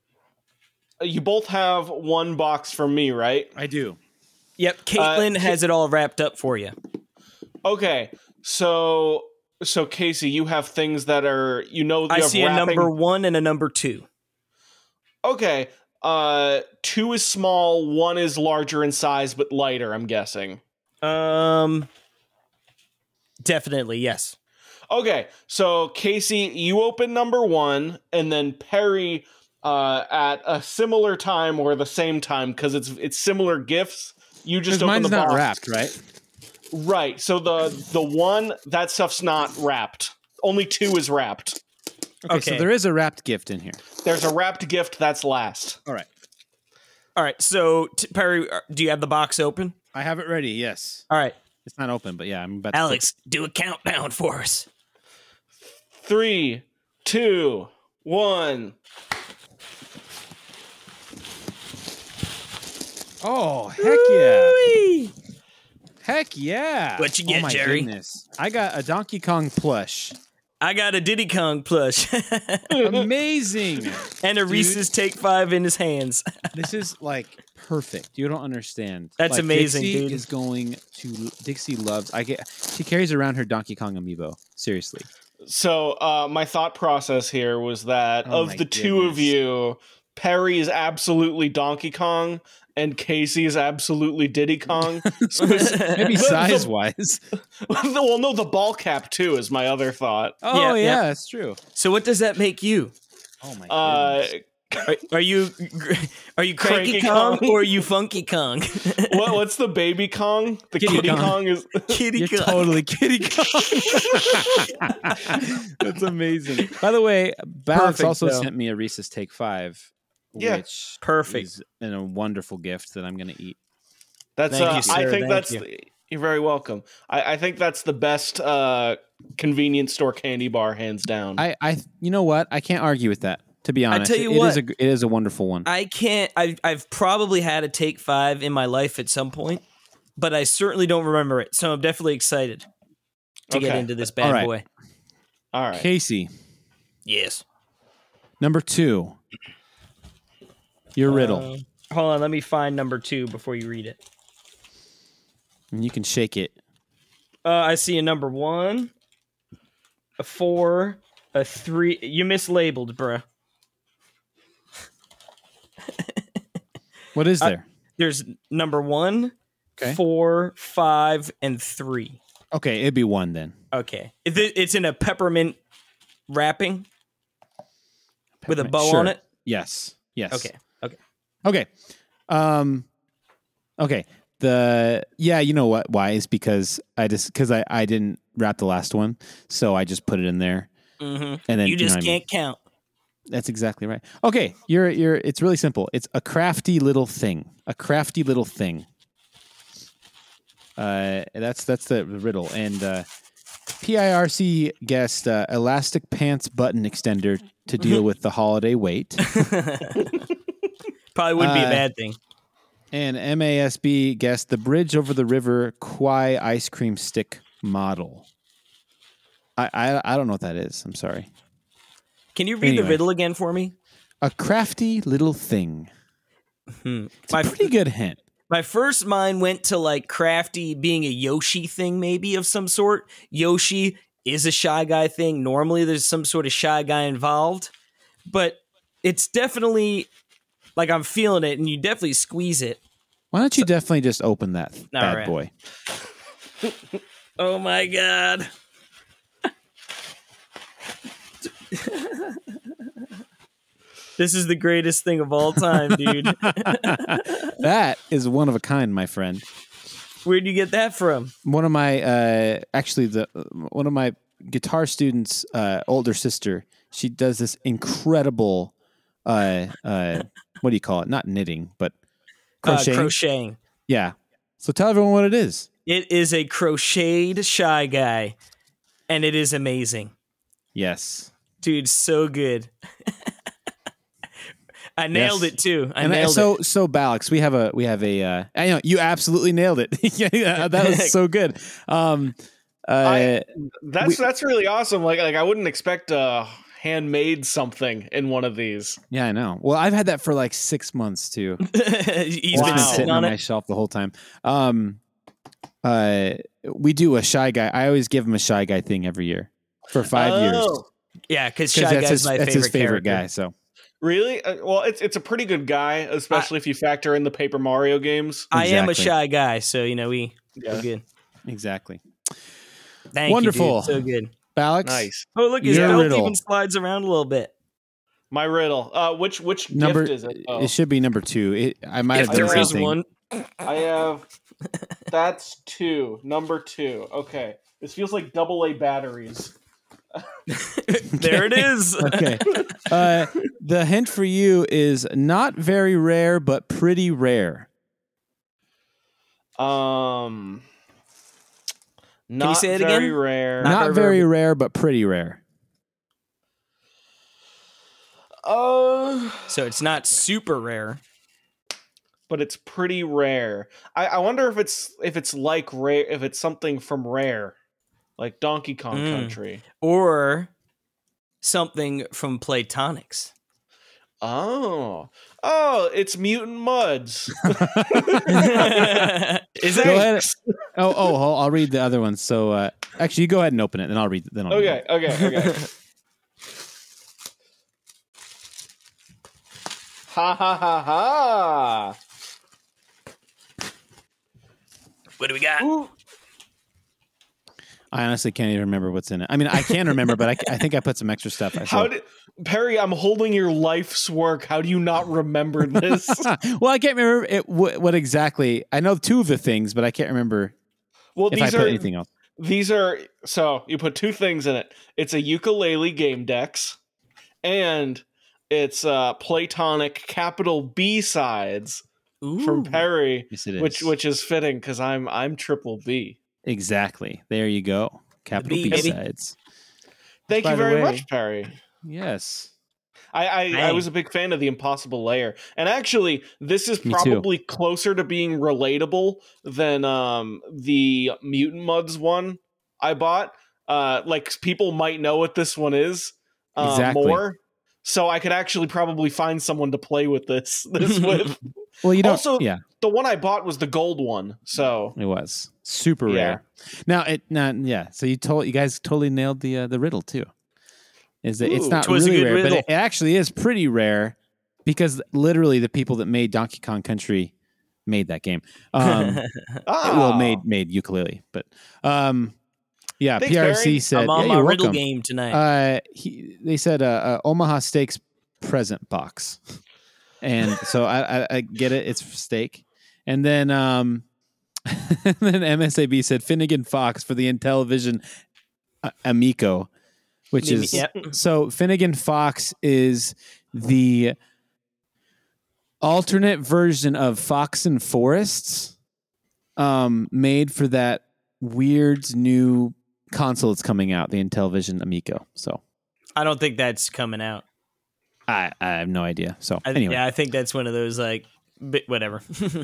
you both have one box from me, right? I do. Yep, Caitlin Uh, has it all wrapped up for you. Okay, so so Casey, you have things that are you know. You I have see a wrapping. number one and a number two. Okay, uh, two is small, one is larger in size but lighter. I'm guessing. Um, definitely yes. Okay, so Casey, you open number one, and then Perry uh, at a similar time or the same time because it's it's similar gifts. You just open mine's the not box. wrapped, right? Right. So the the one that stuff's not wrapped. Only two is wrapped. Okay, Okay. so there is a wrapped gift in here. There's a wrapped gift that's last. All right. All right, so t- Perry, uh, do you have the box open? I have it ready, yes. All right, It's not open, but yeah, I'm about to Alex, do a countdown for us. Three, two, one. Oh, heck yeah. Whee! Heck yeah. What you Oh get, my Jerry? goodness. I got a Donkey Kong plush. I got a Diddy Kong plush Amazing. and a Dude. Reese's Take Five in his hands. This is like perfect. You don't understand. That's Like, amazing, Dixie dude. is going to Dixie loves. I get. She carries around her Donkey Kong amiibo. Seriously. So uh, my thought process here was that Oh of my the two of goodness. you, Perry is absolutely Donkey Kong, and Casey is absolutely Diddy Kong. So it's- Maybe the- size wise. well, no, the ball cap too is my other thought. Oh Yeah, yeah, yeah. that's true. So what does that make you? Oh my Uh, goodness. Are, are you are you Cranky, Cranky Kong, Kong. or are you Funky Kong? what, what's the baby Kong? The Kitty kitty Kong. Kong is. Kitty You're Kong. totally Kitty Kong. That's amazing. By the way, Balix Perfect, also though. sent me a Reese's Take Five, Yeah. which Perfect. is in a wonderful gift that I'm going to eat. That's. Thank uh, you, sir. I think Thank that's. you. The, you're very welcome. I, I think that's the best uh, convenience store candy bar, hands down. I, I, you know what? I can't argue with that. To be honest, tell you it what. is a, it is a wonderful one. I can't. I, I've probably had a Take Five in my life at some point, but I certainly don't remember it. So I'm definitely excited to get Okay. into this bad All right. boy. All right. Casey, Yes. number two. Your riddle, Uh, hold on. Let me find number two before you read it. and you can shake it. Uh, I see a number one, a four, a three. You mislabeled, bruh. What is Uh, there? There's number one, Okay. four, five, and three. Okay, it'd be one then. Okay. It- It's in a peppermint wrapping with a bow Sure. on it. Yes. Yes. Okay. Okay. Okay. Um. Okay. The yeah, you know what? Why is because I just because I I didn't wrap the last one, so I just put it in there, Mm-hmm. and then You just know what I mean? can't count. That's exactly right. Okay, you're you're. It's really simple. It's a crafty little thing. A crafty little thing. Uh, that's that's the riddle. And uh, P I R C guessed uh, elastic pants button extender to deal with the holiday wait. Probably wouldn't be a Uh, bad thing. And M A S B guessed the bridge over the river Kwai ice cream stick model. I, I I don't know what that is. I'm sorry. Can you read anyway. the riddle again for me? A crafty little thing. Hmm. It's My, a pretty good hint. my first mind went to like crafty being a Yoshi thing, maybe of some sort. Yoshi is a Shy Guy thing. Normally there's some sort of Shy Guy involved, but it's definitely like I'm feeling it, and you definitely squeeze it. Why don't you definitely just open that All bad right. boy? Oh my god. This is the greatest thing of all time, dude. That is one of a kind, my friend. Where'd you get that from? One of my uh, actually the one of my guitar students' uh, older sister. She does this incredible. Uh, uh, what do you call it? Not knitting, but crocheting. Uh, crocheting. Yeah. So tell everyone what it is. It is a crocheted Shy Guy, and it is amazing. Yes. Dude, so good. I nailed Yes. it too. I and I- nailed so it. so Balix, we have a we have a uh, I know you absolutely nailed it. yeah, yeah, that was so good. Um, uh, I- That's we- that's really awesome. Like like I wouldn't expect a handmade something in one of these. Yeah, I know. Well, I've had that for like six months too. He's It's been been Wow. sitting sitting on on my it. shelf the whole time. Um, uh, we do a Shy Guy. I always give him a Shy Guy thing every year for five years. Oh, Yeah, because 'Cause Shy that's Guy's his, my that's favorite, his favorite character. guy. So really? Uh, well, it's it's a pretty good guy, especially if you factor in the Paper Mario games. I am a Exactly. Shy Guy, so you know we Yeah. we're good. exactly. Thank Wonderful. you, dude. So good. Alex, Nice. Oh, look, his Your belt riddle. even slides around a little bit. My riddle. Uh, which which number gift is it? Oh. it should be number two. It, I might If have done there there is something. one, I have. That's two. Number two. Okay. This feels like double A batteries. there it is. Okay. Uh, the hint for you is not very rare, but pretty rare. Um. Not say it very again? rare. Not Not, very very rare, rare, but pretty rare. Uh, So it's not super rare. but it's pretty rare. I, I wonder if it's if it's like rare if it's something from Rare, like Donkey Kong Mm. Country. Or something from Platonics. Oh, oh, it's Mutant Muds. Is Go that ahead. Oh, oh, I'll, I'll read the other ones. So, uh, actually, you go ahead and open it, then I'll read. Then I'll read Okay, it. okay, okay. Ha ha ha ha! what do we got? Ooh. I honestly can't even remember what's in it. I mean, I can remember, but I, I think I put some extra stuff. I How saw. did Perry? I'm holding your life's work. How do you not remember this? well, I can't remember it, what, what exactly. I know two of the things, but I can't remember Well, if I these put are anything else. these are so you put two things in it. It's a ukulele game decks, and it's uh Platonic capital B sides from Ooh. Perry, Yes, it is. which which is fitting because I'm I'm triple B. Exactly. There you go. Capital B, B baby. sides. Thank By you the very way- much, Perry. Yes. I, I, I Dang. was a big fan of the Impossible Layer, and actually, this is Me too. probably closer to being relatable than um, the Mutant Muds one I bought. Uh, like people might know what this one is uh, Exactly. more, so I could actually probably find someone to play with this this with. Well, you don't. Also- yeah, The one I bought was the gold one, so it was super Yeah. rare. Now it. Now, yeah. So you told you guys totally nailed the uh, the riddle too. Is that it's Ooh. not Twas a really good rare, riddle. but it, it actually is pretty rare because literally the people that made Donkey Kong Country made that game. Um, ah, well, made made ukulele, but um, yeah. Thanks, P R C Barry. said, I'm on yeah, my you're riddle welcome. game tonight. Uh, he, they said uh, uh, Omaha Steaks present box, and so I, I, I get it. It's steak, and then um, and then M S A B said Finnegan Fox for the Intellivision uh, Amico, which is Yep. so Finnegan Fox is the alternate version of Fox and Forests, um, made for that weird new console that's coming out, the Intellivision Amico. So I don't think that's coming out. I, I have no idea. So I, anyway, Yeah, I think that's one of those like, bi- whatever.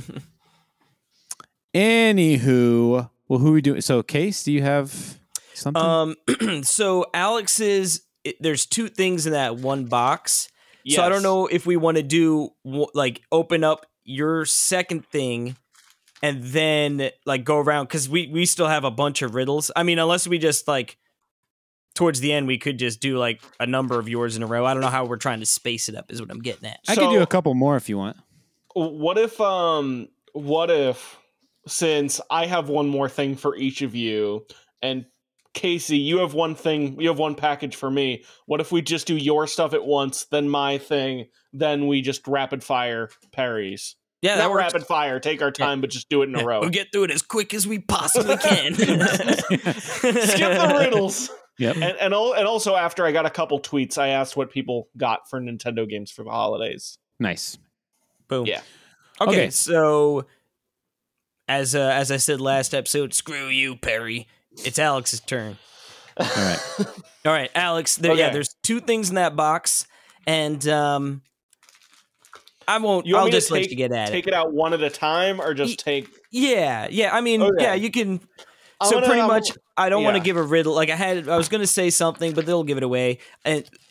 anywho, well, who are we doing? So, Case, do you have something? um, so Alex's, it, there's two things in that one box. So I don't yes. know if we want to do w- like open up your second thing and then like go around because we we still have a bunch of riddles. I mean, unless we just like towards the end we could just do like a number of yours in a row. I don't know how we're trying to space it up. Is what I'm getting at. I could do so- a couple more if you want. What if um what if since I have one more thing for each of you and Casey, you have one thing, you have one package for me. What if we just do your stuff at once, then my thing, then we just rapid fire Perry's? Yeah, that Not works. rapid fire, take our time, but just do it in a Yeah, row. we'll get through it as quick as we possibly can. Skip the riddles. Yep. And and, al- and also after I got a couple tweets, I asked what people got for Nintendo games for the holidays. Nice. Boom. Yeah. Okay, Okay. so as uh, as I said last episode, screw you, Perry. It's Alex's turn. All right. All right, Alex. There, yeah, Okay. there's two things in that box, and um, I won't. You want I'll me to just let take- you get at Take it. it out one at a time or just take Yeah, yeah. I mean, Okay. yeah, you can. I'm So gonna- pretty I'm- much, I don't want to yeah. give a riddle. Like I had, I was going to say something, but they'll give it away. And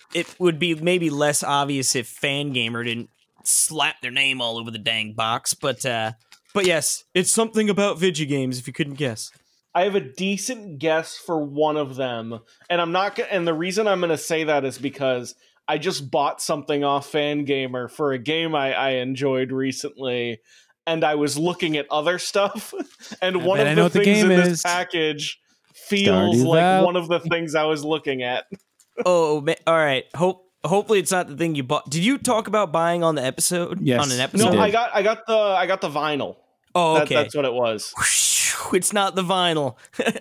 it would be maybe less obvious if Fangamer didn't slap their name all over the dang box. But uh, but yes, it's something about video games. If you couldn't guess, I have a decent guess for one of them, and I'm not. Gonna, and the reason I'm going to say that is because I just bought something off Fangamer for a game I, I enjoyed recently, and I was looking at other stuff, and I one bet I of know the what the things game in is. this package feels Stardew like Valley. one of the things I was looking at. oh, ma- all right. Hope hopefully it's not the thing you bought. Did you talk about buying on the episode? Yes. on an You episode. No, did. I got I got the I got the vinyl. oh, That- okay. that's what it was. It's not the vinyl.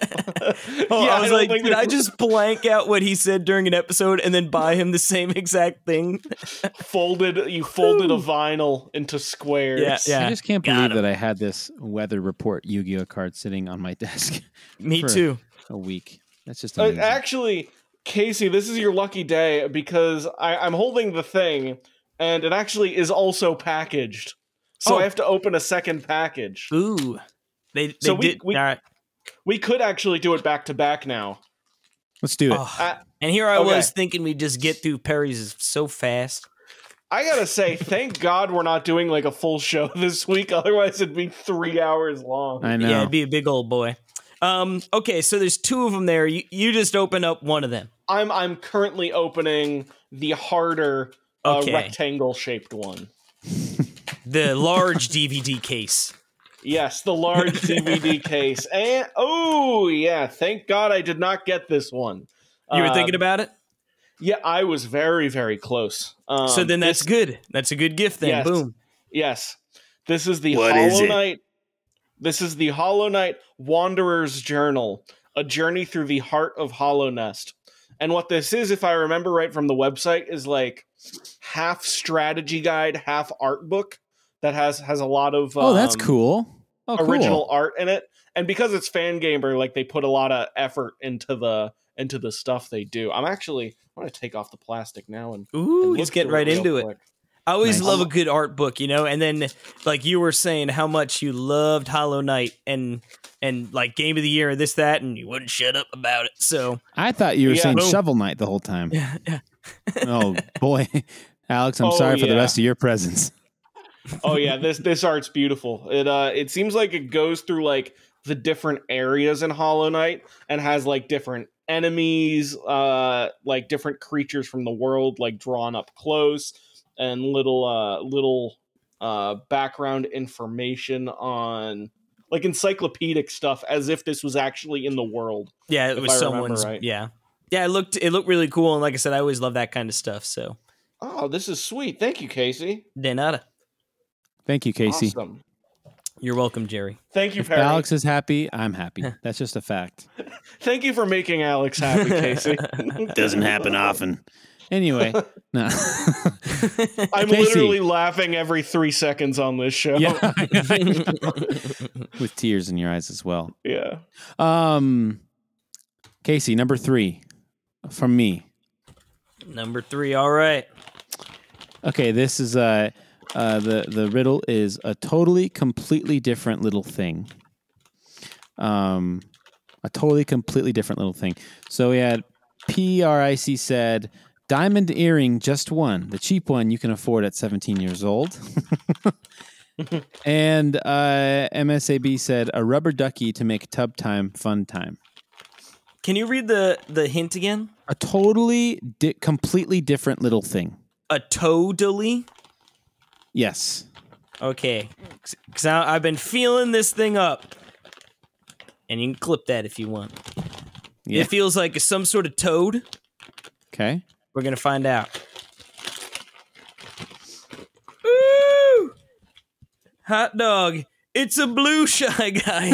Oh, Yeah, I was don't like, think did I there's- just blank out what he said during an episode and then buy him the same exact thing? folded you folded a vinyl into squares. Yeah, yeah. I just can't Got believe him. that I had this weather report Yu-Gi-Oh card sitting on my desk Me For- too. a week. That's just Uh, amazing. actually, Casey, this is your lucky day because I, I'm holding the thing, and it actually is also packaged. So Oh. I have to open a second package. Ooh, they they So we- did. we- all right. We could actually do it back to back now. Let's do it. Oh, Uh, and here I okay. was thinking we'd just get through Perry's so fast. I gotta say, thank God we're not doing like a full show this week. Otherwise, it'd be three hours long. I know. Yeah, it'd be a big old boy. Um, okay, so there's two of them there. You you just open up one of them. I'm I'm currently opening the harder uh, Okay. rectangle shaped one. The large D V D case. Yes, the large D V D case. And oh yeah, thank God I did not get this one. You were Um, thinking about it? Yeah, I was very, very close. Um, So then that's this- good. That's a good gift then. Yes. Boom. Yes. This is the What Hollow is it? Knight. This is the Hollow Knight Wanderer's Journal, a journey through the heart of Hollow Nest. And what this is, if I remember right from the website, is like half strategy guide, half art book that has has a lot of oh, that's um, cool. Oh, cool. original art in it. And because it's Fangamer, like they put a lot of effort into the into the stuff they do. I'm actually I'm gonna take off the plastic now and Ooh, and he's look getting through right real into it. quick. I always Nice. love a good art book, you know. And then, like you were saying, how much you loved Hollow Knight and and like Game of the Year, this that, and you wouldn't shut up about it. So I thought you were Yeah. saying Boom. Shovel Knight the whole time. yeah, yeah. Oh boy, Alex, I'm Oh, sorry for the yeah. rest of your presents. Oh yeah, this this art's beautiful. It uh it seems like it goes through like the different areas in Hollow Knight and has like different enemies, uh like different creatures from the world like drawn up close and little uh little uh background information on like encyclopedic stuff as if this was actually in the world. Yeah, it If was I remember someone's. right. Yeah, yeah. It looked it looked really cool, and like I said, I always love that kind of stuff. So Oh, this is sweet. Thank you, Casey. de nada. Thank you, Casey. Awesome. You're welcome, Jerry. Thank you, If Perry. Alex is happy, I'm happy. That's just a fact. Thank you for making Alex happy, Casey. Doesn't happen often. Anyway, no. I'm Casey. literally laughing every three seconds on this show. Yeah. With tears in your eyes as well. Yeah. Um, Casey, number three from me. Number three. All right. Okay, this is uh, uh the the riddle is a totally completely different little thing. Um, a totally completely different little thing. So we had P R I C said diamond earring, just one, the cheap one you can afford at seventeen years old. And uh, M S A B said a rubber ducky to make tub time fun time. Can you read the the hint again? A totally di- completely different little thing. A totally. Yes. Okay, because I've been feeling this thing up, and you can clip that if you want. Yeah. It feels like some sort of toad. Okay. We're gonna find out. Woo! Hot dog. It's a blue shy guy.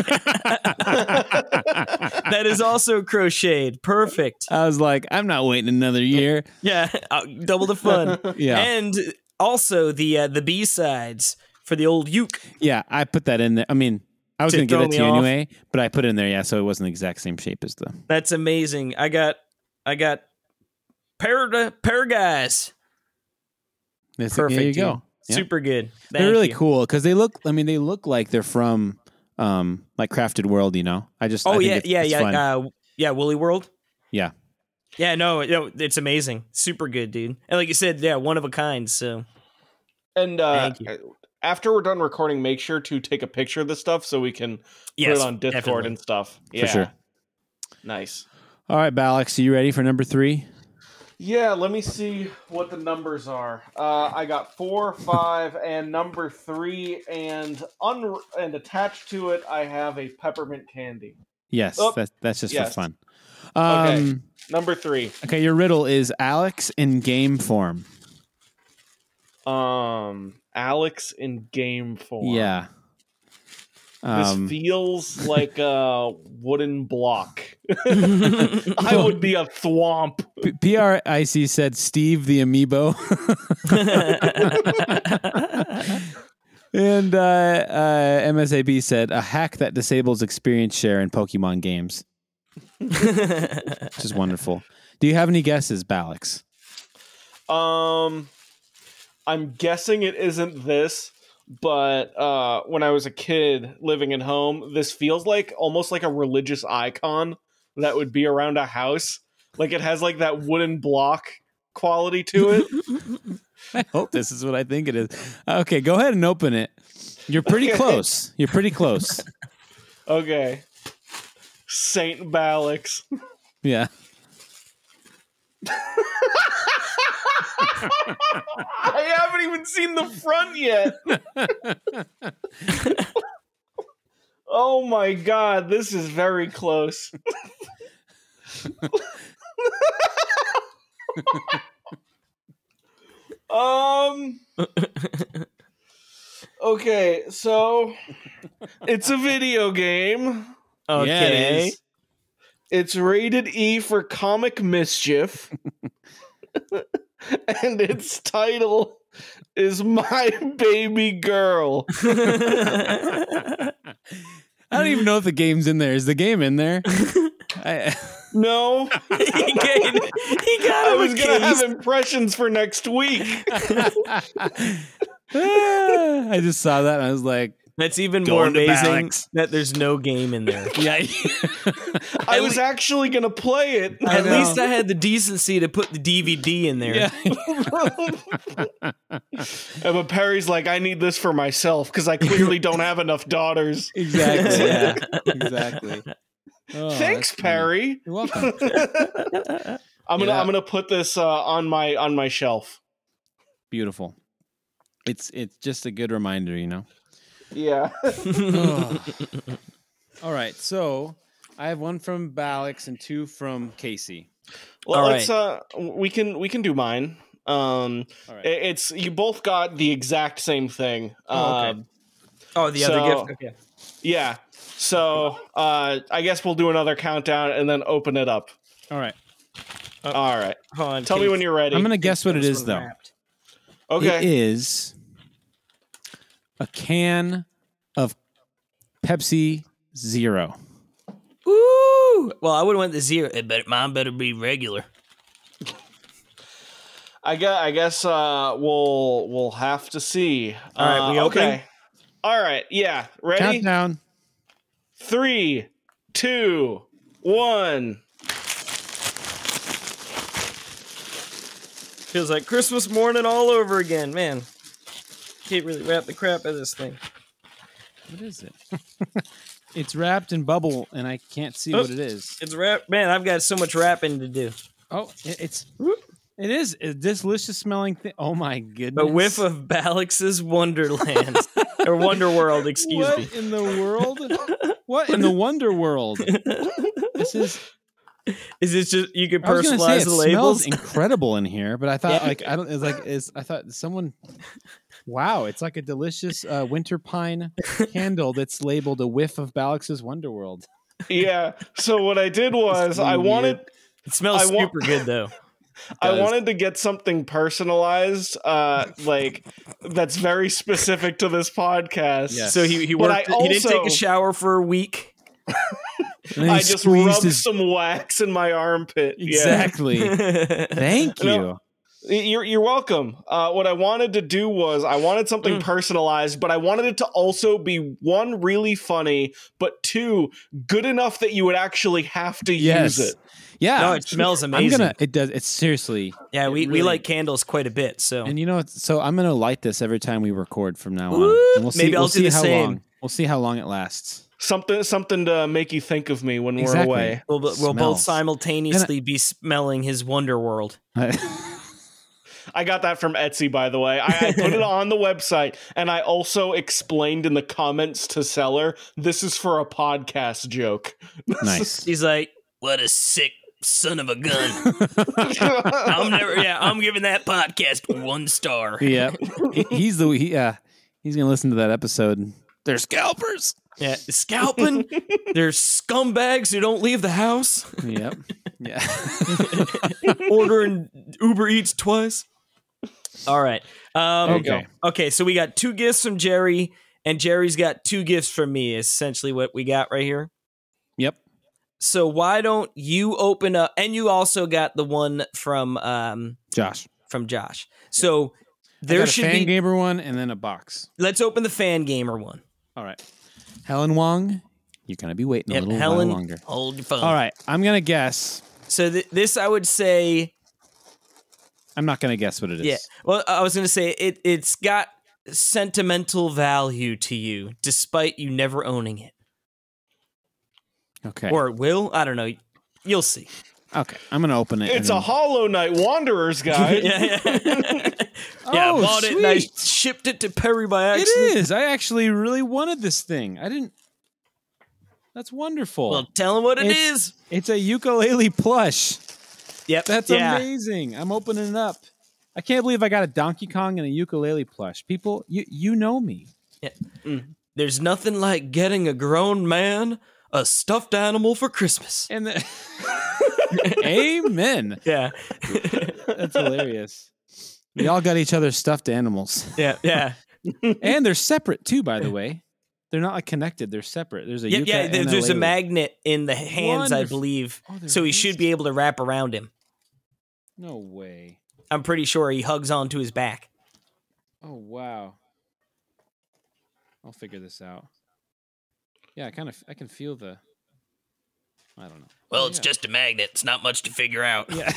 That is also crocheted. Perfect. I was like, I'm not waiting another year. Yeah, uh, double the fun. Yeah. And also the uh, the B sides for the old uke. Yeah, I put that in there. I mean, I was To going to give throw it to me you off? anyway, but I put it in there, yeah, so it wasn't the exact same shape as the. That's amazing. I got I got pair pair guys. This, Perfect. There you dude. go. Yeah. Super good. They're Thank really you. cool because they look. I mean, they look like they're from um like Crafted World. You know, I just. I Oh think yeah, it's, yeah, it's yeah. fun. Uh, yeah, Woolly World. Yeah. Yeah, no, no, it's amazing. Super good, dude. And like you said, yeah, one of a kind. So, And uh, thank you. After we're done recording, make sure to take a picture of this stuff so we can Yes, put it on Discord definitely. and stuff. Yeah. For sure. Nice. All right, Balix, are you ready for number three? Yeah, let me see what the numbers are. Uh, I got four, five, and number three, and un- and attached to it, I have a peppermint candy. Yes, Oh, that, that's just yes. for fun. Um, Okay. Number three. Okay, your riddle is Alex in game form. Um, Alex in game form. Yeah. This Um, feels like a wooden block. I would be a thwomp. P- P R I C said Steve the Amiibo. And uh, uh, M S A B said a hack that disables experience share in Pokemon games. Which is wonderful. Do you have any guesses, Balix? Um, I'm guessing it isn't this, but uh, when I was a kid living at home, this feels like almost like a religious icon that would be around a house. Like it has like that wooden block quality to it. I hope this is what I think it is. Okay, go ahead and open it. You're pretty Okay. close. You're pretty close. Okay. Saint Balix. Yeah. I haven't even seen the front yet. Oh my god, this is very close. um Okay, so it's a video game. Okay. Yeah, it is. It's rated E for comic mischief. And its title is My Baby Girl. I don't even know if the game's in there. Is the game in there? I, No, he, got, he got I him was a gonna case. have impressions for next week. I just saw that and I was like, That's even Going more to amazing Balix. that there's no game in there. yeah. I was actually gonna play it. I At know. least I had the decency to put the D V D in there. yeah. Yeah, but Perry's like, I need this for myself because I clearly don't have enough daughters. Exactly. Yeah. Exactly. Oh, Thanks, that's funny. Perry. You're welcome. I'm gonna Yeah. I'm gonna put this uh, on my on my shelf. Beautiful. It's it's just a good reminder, you know. Yeah. All right, so I have one from Balix and two from Casey. Well, All let's uh we can we can do mine. Um, All right. it- it's you both got the exact same thing. Oh, okay. Um, Oh, the So- other gift. Okay. yeah. So uh, I guess we'll do another countdown and then open it up. All right. All right. Hold on. Tell me when you're ready. I'm gonna guess what it is, though. Okay. It is a can of Pepsi Zero. Ooh. Well, I would have went the zero. It better, mine better be regular. I guess I guess uh, we'll we'll have to see. All right, Uh, we opening? okay. All right. Yeah. Ready? Countdown. Three, two, one. Feels like Christmas morning all over again, man. Can't really wrap the crap out of this thing. What is it? It's wrapped in bubble, and I can't see Oh. what it is. It's wrap, man. I've got so much wrapping to do. Oh, it, it's it is a delicious smelling thing. Oh my goodness! A whiff of Balix's Wonderland or Wonder World. Excuse what me. in the world? What in the Wonder World? This is. Is it just you can I was gonna say personalize it the smells labels? incredible in here, but I thought Yeah. like I don't. It's like it's. I thought someone. Wow, it's like a delicious uh, winter pine candle that's labeled a whiff of Balix's Wonder World. Yeah. So what I did was I really wanted It smells I wa- super good though. I does. wanted to get something personalized, uh, like that's very specific to this podcast. Yes. So he he But worked. I he didn't take also- a shower for a week. And then I he just squeezed rubbed his- some wax in my armpit. Yeah. Exactly. Thank No. you. You're you're welcome. Uh, what I wanted to do was I wanted something Mm. personalized, but I wanted it to also be one really funny, but two good enough that you would actually have to Yes. use it. Yeah. No, it smells I'm amazing. gonna. It does. It's seriously. yeah, it we, we really- like candles quite a bit. So And you know, what? So I'm gonna light this every time we record from now on. Woo! And we'll see, Maybe I'll we'll do see the how same. long. We'll see how long it lasts. Something something to make you think of me when Exactly. we're away. we'll, we'll both Smells. simultaneously be smelling his Wonder World. I got that from Etsy, by the way. I, I put it on the website, and I also explained in the comments to seller, this is for a podcast joke. Nice. He's like, what a sick son of a gun. I'm never, yeah, I'm giving that podcast one star. Yeah. He- he's the. He, yeah. He's gonna listen to that episode. They're scalpers. Yeah, scalping. There's scumbags who don't leave the house. Yep. Yeah. Ordering Uber Eats twice. All right. Um, Okay. Okay, so we got two gifts from Jerry, and Jerry's got two gifts from me, is essentially what we got right here. Yep. So why don't you open up, and you also got the one from um Josh. from Josh. So I there got a should fan be. gamer one and then a box. Let's open the fan gamer one. All right. Helen Wong, you're gonna be waiting Yep, a little Helen, while longer. hold your phone. All right. I'm gonna guess. So th- this, I would say, I'm not gonna guess what it is. yeah. Well, I was gonna say it. It's got sentimental value to you, despite you never owning it, Okay. or it will. I don't know. You'll see. okay. I'm gonna open it. It's and a Hollow Knight Wanderer's Guide. yeah, yeah. yeah, I Oh, bought it and I sweet. shipped it to Perry by then- accident. It is. I actually really wanted this thing. I didn't. That's wonderful. Well, tell him what it It's- is. it's a ukulele plush. Yep, That's yeah. amazing. I'm opening it up. I can't believe I got a Donkey Kong and a ukulele plush. People, you you know me. There's nothing like getting a grown man a stuffed animal for Christmas. And the Amen. Yeah, That's hilarious. We all got each other's stuffed animals. yeah, yeah. And they're separate too, by the way. They're not like connected. They're separate. There's a Yeah, yuka yeah. and there- There's a lele. magnet in the hands, I Wonderful. believe, Oh, there so he is? should be able to wrap around him. No way. I'm pretty sure he hugs onto his back. Oh wow. I'll figure this out. Yeah, I kind of I can feel the I don't know. Well, Oh, it's yeah. just a magnet. It's not much to figure out. Yeah.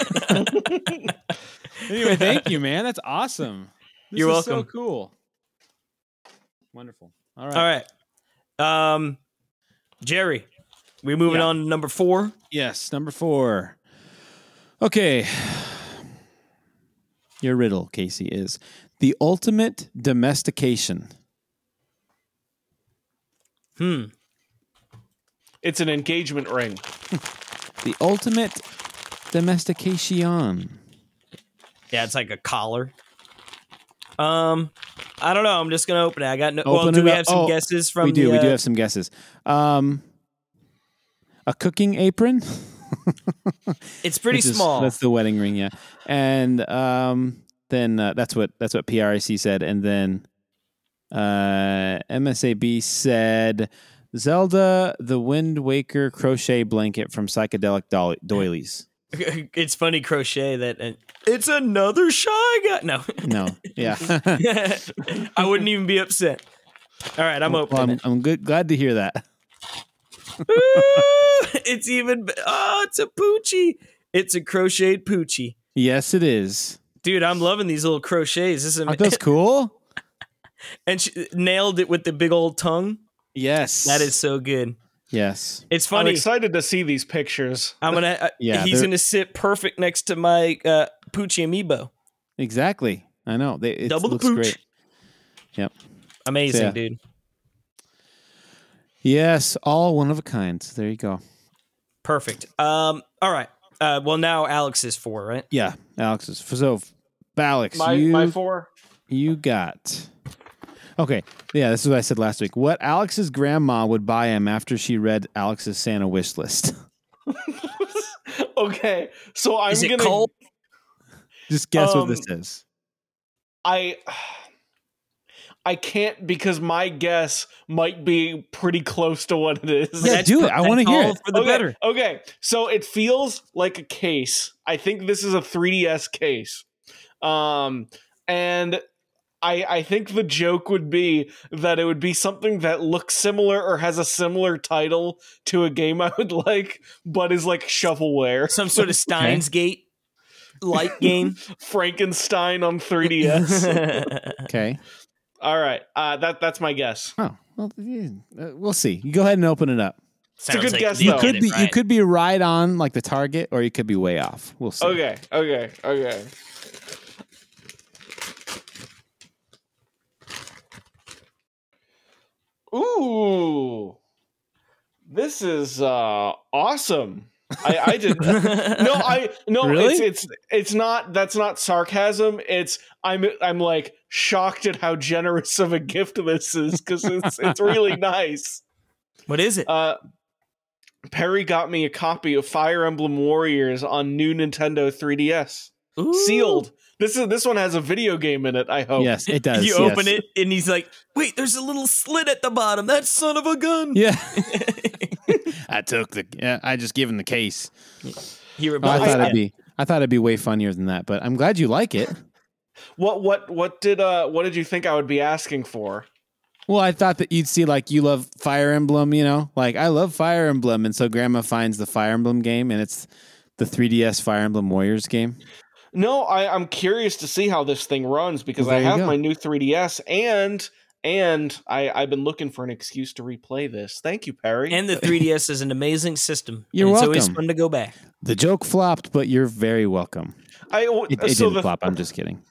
Anyway, thank you, man. That's awesome. This You're is welcome. So cool. Wonderful. All right. All right. Um, Jerry, we moving Yeah. on to number four. Yes, number four. Okay. Your riddle, Casey, is the ultimate domestication. Hmm. It's an engagement ring. The ultimate domestication. Yeah, it's like a collar. Um, I don't know. I'm just gonna open it. I got no. well, Open do it we up. have some Oh, guesses from? we do. the, we do uh, have some guesses. Um, a cooking apron. It's pretty Which is- small. That's the wedding ring, yeah. And um, then uh, that's what that's what P R I C said, and then uh, M S A B said Zelda the Wind Waker crochet blanket from Psychedelic Doll- Doilies. It's funny crochet that uh, it's another shy guy. No, No, yeah. I wouldn't even be upset. All right, I'm Well, opening I'm, it. I'm good. Glad to hear that. Ooh, it's even. be- Oh, it's a poochie. It's a crocheted poochie. Yes, it is. Dude, I'm loving these little crochets. This is Aren't those cool? and she nailed it with the big old tongue. Yes, That is so good. Yes. It's I'm funny. excited to see these pictures. I'm gonna. Uh, Yeah, he's they're- gonna sit perfect next to my uh, Poochie amiibo. Exactly. I know. They, it Double the looks pooch. great. Yep. Amazing, So, yeah. dude. Yes, all one of a kind. There you go. Perfect. Um. All right. Uh. Well, now Alex is four, right? Yeah, Alex is so. Alex, My you my four. you got. Okay, yeah, this is what I said last week. What Alex's grandma would buy him after she read Alex's Santa wish list. Okay, so I'm Is it gonna. cold? Just guess what Um, this is. I I can't because my guess might be pretty close to what it is. Yeah, That's do it. per- I wanna that's hear all it. for the okay, better. Okay, so it feels like a case. I think this is a three D S case. Um, and I, I think the joke would be that it would be something that looks similar or has a similar title to a game I would like, but is like shovelware. Some sort of Steins Gate light game. Frankenstein on three D S. Okay. All right. Uh, that that's my guess. Oh, well, yeah, uh, we'll see. You go ahead and open it up. It's a good guess, you though. You could get be it you right. could be right on like the target, or you could be way off. We'll see. Okay. Okay. Okay. Ooh. This is uh awesome. I, I did no I no Really? it's it's it's not that's not sarcasm. It's I'm I'm like shocked at how generous of a gift this is because it's it's really nice. What is it? Uh Perry got me a copy of Fire Emblem Warriors on new Nintendo three D S. Ooh. Sealed. This is this one has a video game in it, I hope. Yes, it does. You yes. open it and he's like, wait, there's a little slit at the bottom. That son of a gun. Yeah. I took the. Yeah, I just given the case. Here Oh, I about thought that. it'd be. I thought it'd be way funnier than that, but I'm glad you like it. What what what did uh what did you think I would be asking for? Well, I thought that you'd see like you love Fire Emblem, you know, like I love Fire Emblem, and so Grandma finds the Fire Emblem game, and it's the three D S Fire Emblem Warriors game. No, I, I'm curious to see how this thing runs because Well, I there you have go. my new three D S and and I, I've been looking for an excuse to replay this. Thank you, Perry. And the three D S is an amazing system. You're and it's welcome. always fun to go back. The joke flopped, but you're very welcome. I It, it so didn't the, flop. I'm just kidding.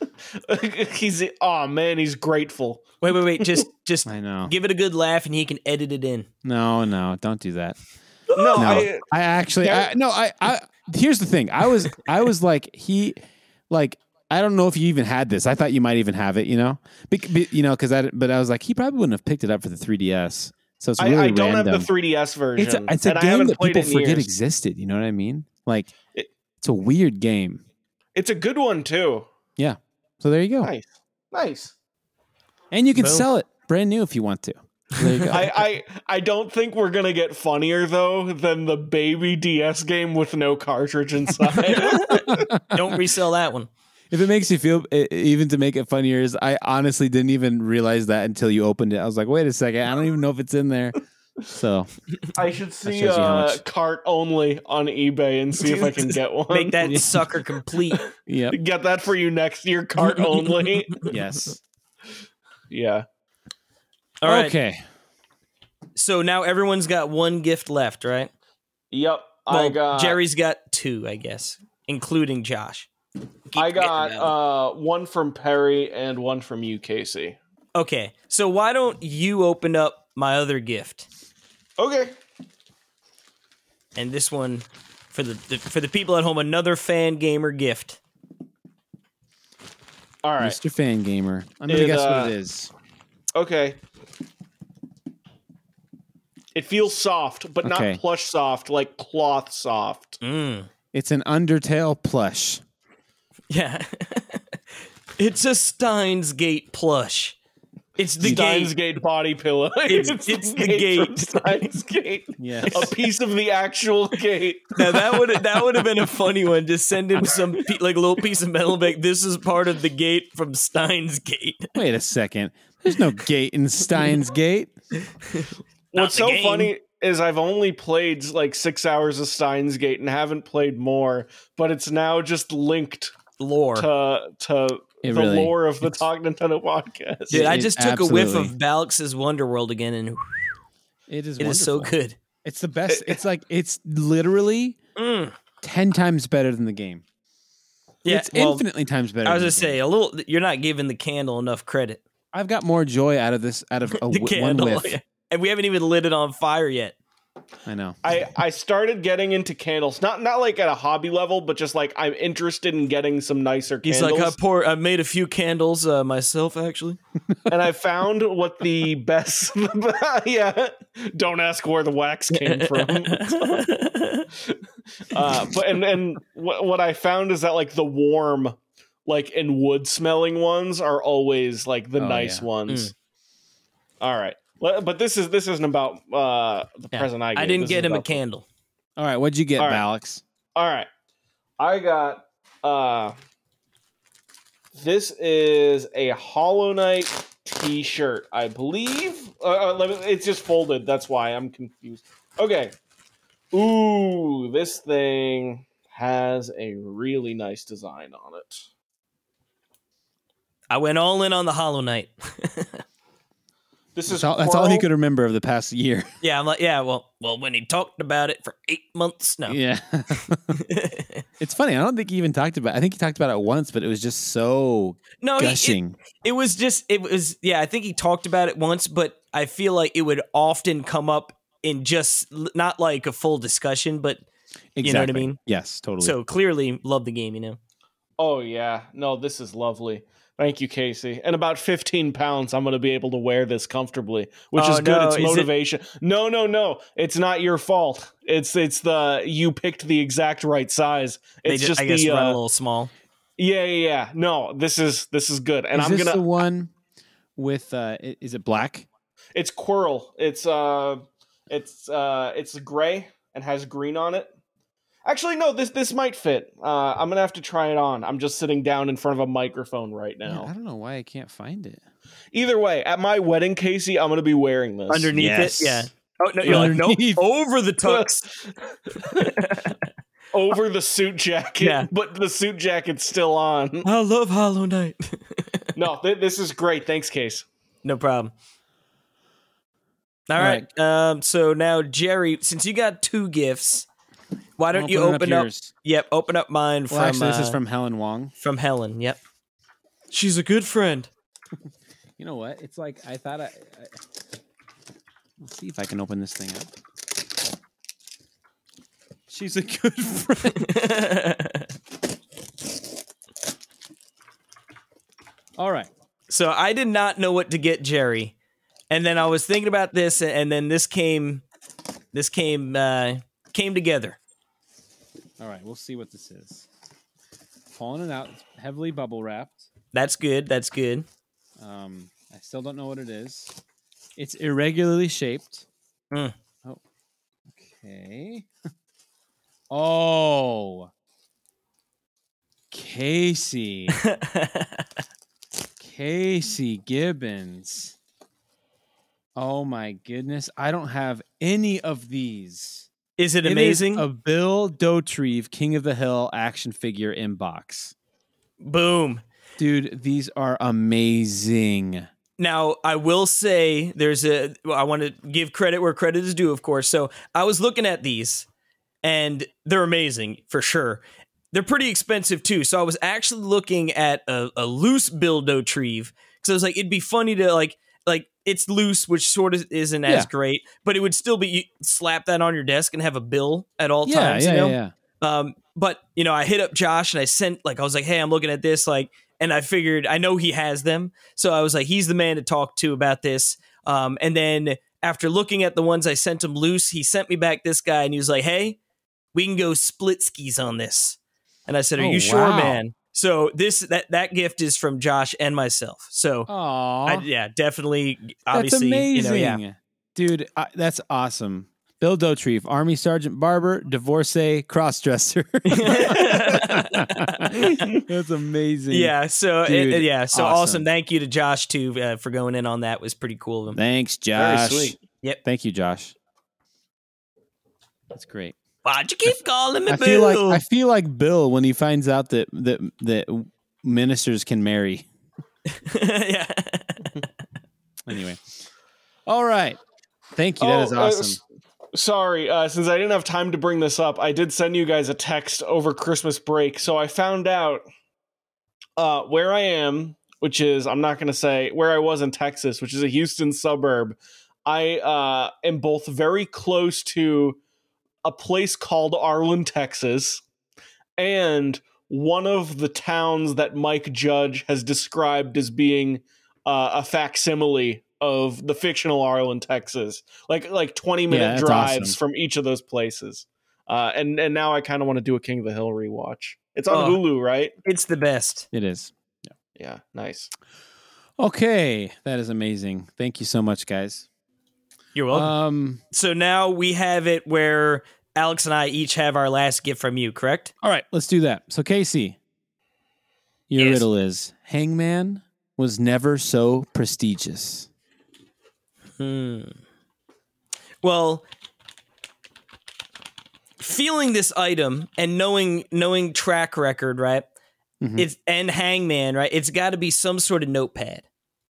he's oh man, he's grateful. Wait, wait, wait. Just just I know. give it a good laugh and he can edit it in. No, no, don't do that. No, No, I I actually, I, no, I, I. Here's the thing. I was, I was like, he, like, I don't know if you even had this. I thought you might even have it. You know, be, be, you know, because I, but I was like, he probably wouldn't have picked it up for the three D S. So it's I, really I don't random. have the three D S version. It's a, it's a and I game haven't that played people it in forget years. existed. You know what I mean? Like, It- it's a weird game. It's a good one too. Yeah. So there you go. Nice, nice. And you can Boom. sell it brand new if you want to. So there you go. I, I I don't think we're gonna get funnier though than the baby D S game with no cartridge inside. Don't resell that one. If it makes you feel, e- even to make it funnier, is I honestly didn't even realize that until you opened it. I was like, wait a second, I don't even know if it's in there. So I should see shows you how uh, much- cart only on eBay and see if I can get one. Make that sucker complete. yep, Get that for you next year, cart only. yes. Yeah. All right. Okay. So now everyone's got one gift left, right? Yep. I Well, got Jerry's got two, I guess, including Josh. Keep I forgetting got about uh, one from Perry and one from you, Casey. it. Okay, so why don't you open up my other gift? Okay. And this one for the, the for the people at home, another fan gamer gift. All right. Mister Fan Gamer. I'm gonna It, guess uh, what it is. Okay. It feels soft, but Okay. not plush soft, like cloth soft. Mm. It's an Undertale plush. Yeah, it's a Steins Gate plush. It's the Steins gate. Gate body pillow. It's- it's the gate. from Steins Gate. Yes. A piece of the actual gate. Now that would that would have been a funny one. Just send him some pe- like a little piece of metal. Like this is part of the gate from Steins Gate. Wait a second. There's no gate in Steins Gate. What's the so game. funny is I've only played like six hours of Steins Gate and haven't played more, but it's now just linked Lore. to to It the really- lore of the it's- Talk Nintendo podcast. Dude, I It- just took a whiff of absolutely. Balix's Wonderworld again, and It is. it is so wonderful. good. It's the best. It's like it's literally Mm. ten times better than the game. Yeah, it's well, infinitely times better. I was than just the game. say a little. You're not giving the candle enough credit. I've got more joy out of this out of a, The w- one candle, whiff. and we haven't even lit it on fire yet. I know. I, I started getting into candles, not not like at a hobby level, but just like I'm interested in getting some nicer He's candles. like, I pour. I made a few candles uh, myself, actually. and I found what the best. Yeah, don't ask where the wax came from. uh, but and and what what I found is that like the warm, like and wood smelling ones are always like the Oh, nice yeah. ones. All right, Well, but this is this isn't about uh, the Yeah, present I. Gave. I didn't This get is him a about the- candle. All right, what'd you get, All right. Balix? All right, I got uh, This is a Hollow Knight t-shirt, I believe. Uh, uh, let me, it's just folded. That's why I'm confused. Okay. Ooh, this thing has a really nice design on it. I went all in on the Hollow Knight. This is That's all, that's all he could remember of the past year. Yeah, I'm like, yeah, well, well, when he talked about it for eight months, no. Yeah. It's funny. I don't think he even talked about it. I think he talked about it once, but it was just so no, he, gushing. it, it was just, it was, yeah, I think he talked about it once, but I feel like it would often come up in just, not like a full discussion, but Exactly. you know what I mean? Yes, totally. So clearly love the game, you know? Oh, yeah. No, this is lovely. Thank you, Casey. And about fifteen pounds, I'm going to be able to wear this comfortably, which Oh, is good. no. It's Is motivation. It... No, no, no. It's not your fault. It's it's the you picked the exact right size. It's just, just I guess the run uh, a little small. Yeah, yeah, yeah. No, this is this is good. And is I'm this gonna the one with uh is it black? It's Quirrell. It's uh it's uh it's gray and has green on it. Actually, no, this this might fit. Uh, I'm gonna have to try it on. I'm just sitting down in front of a microphone right now. Yeah, I don't know why I can't find it. Either way, at my wedding, Casey, I'm gonna be wearing this. Underneath Yes. it, yeah. Oh no, you're like, nope, over the tux. Over the suit jacket, Yeah. but the suit jacket's still on. I love Hollow Knight. No, th- this is great. Thanks, Case. No problem. All right. right. Um, so now, Jerry, since you got two gifts, why don't you open up? up yep, open up mine. Well, from, actually, this uh, is from Helen Wong. From Helen. Yep. She's a good friend. You know what? It's like I thought. I, I let's see if I can open this thing up. She's a good friend. All right. So I did not know what to get Jerry, and then I was thinking about this, and then this came, this came, uh, came together. All right, we'll see what this is. Pulling it out, it's heavily bubble wrapped. That's good. That's good. Um, I still don't know what it is. It's irregularly shaped. Mm. Oh, okay. Oh, Casey. Casey Gibbons. Oh my goodness. I don't have any of these. Is it amazing? It is a Bill Dauterive King of the Hill action figure in box. Boom. Dude, these are amazing. Now, I will say there's a, well, I want to give credit where credit is due, of course. So I was looking at these and they're amazing for sure. They're pretty expensive too. So I was actually looking at a, a loose Bill Dauterive because I was like, it'd be funny to like, like it's loose, which sort of isn't as yeah. great, but it would still be, you slap that on your desk and have a bill at all yeah, times. Yeah, you know? yeah, yeah. Um, but you know, I hit up Josh and I sent like, I was like, hey, I'm looking at this, like, and I figured I know he has them. So I was like, he's the man to talk to about this. Um, and then after looking at the ones I sent him loose, he sent me back this guy and he was like, hey, we can go split skis on this. And I said, are oh, you sure, wow. man? So this, that, that gift is from Josh and myself. So I, yeah, definitely. Obviously, that's amazing. You know, yeah. Dude, uh, that's awesome. Bill Dauterive, Army Sergeant Barber, divorcee, crossdresser. That's amazing. Yeah. So Dude, it, yeah. So awesome. awesome. Thank you to Josh too uh, for going in on that. It was pretty cool of him. Thanks, Josh. Very sweet. Yep. Thank you, Josh. That's great. Why'd you keep calling me I Bill? feel like I feel like Bill when he finds out that that that ministers can marry. Yeah. Anyway. All right. Thank you. That Oh, is uh, awesome. s- sorry, uh, since I didn't have time to bring this up, I did send you guys a text over Christmas break. So I found out uh, where I am, which is, I'm not going to say where I was in Texas, which is a Houston suburb. I uh, am both very close to a place called Arlen, Texas, and one of the towns that Mike Judge has described as being uh, a facsimile of the fictional Arlen, Texas, like like twenty minute Yeah, that's drives awesome. from each of those places. Uh, and and now I kind of want to do a King of the Hill rewatch. It's on Oh. Hulu, right? It's the best. It is. Yeah, nice. Okay. That is amazing. Thank you so much, guys. You're welcome. Um So now we have it where Alex and I each have our last gift from you, correct? all right, let's do that. So Casey, Your Yes. riddle is Hangman was never so prestigious. Hmm. Well, feeling this item and knowing knowing track record, right? Mhm. It's and Hangman, right? It's got to be some sort of notepad.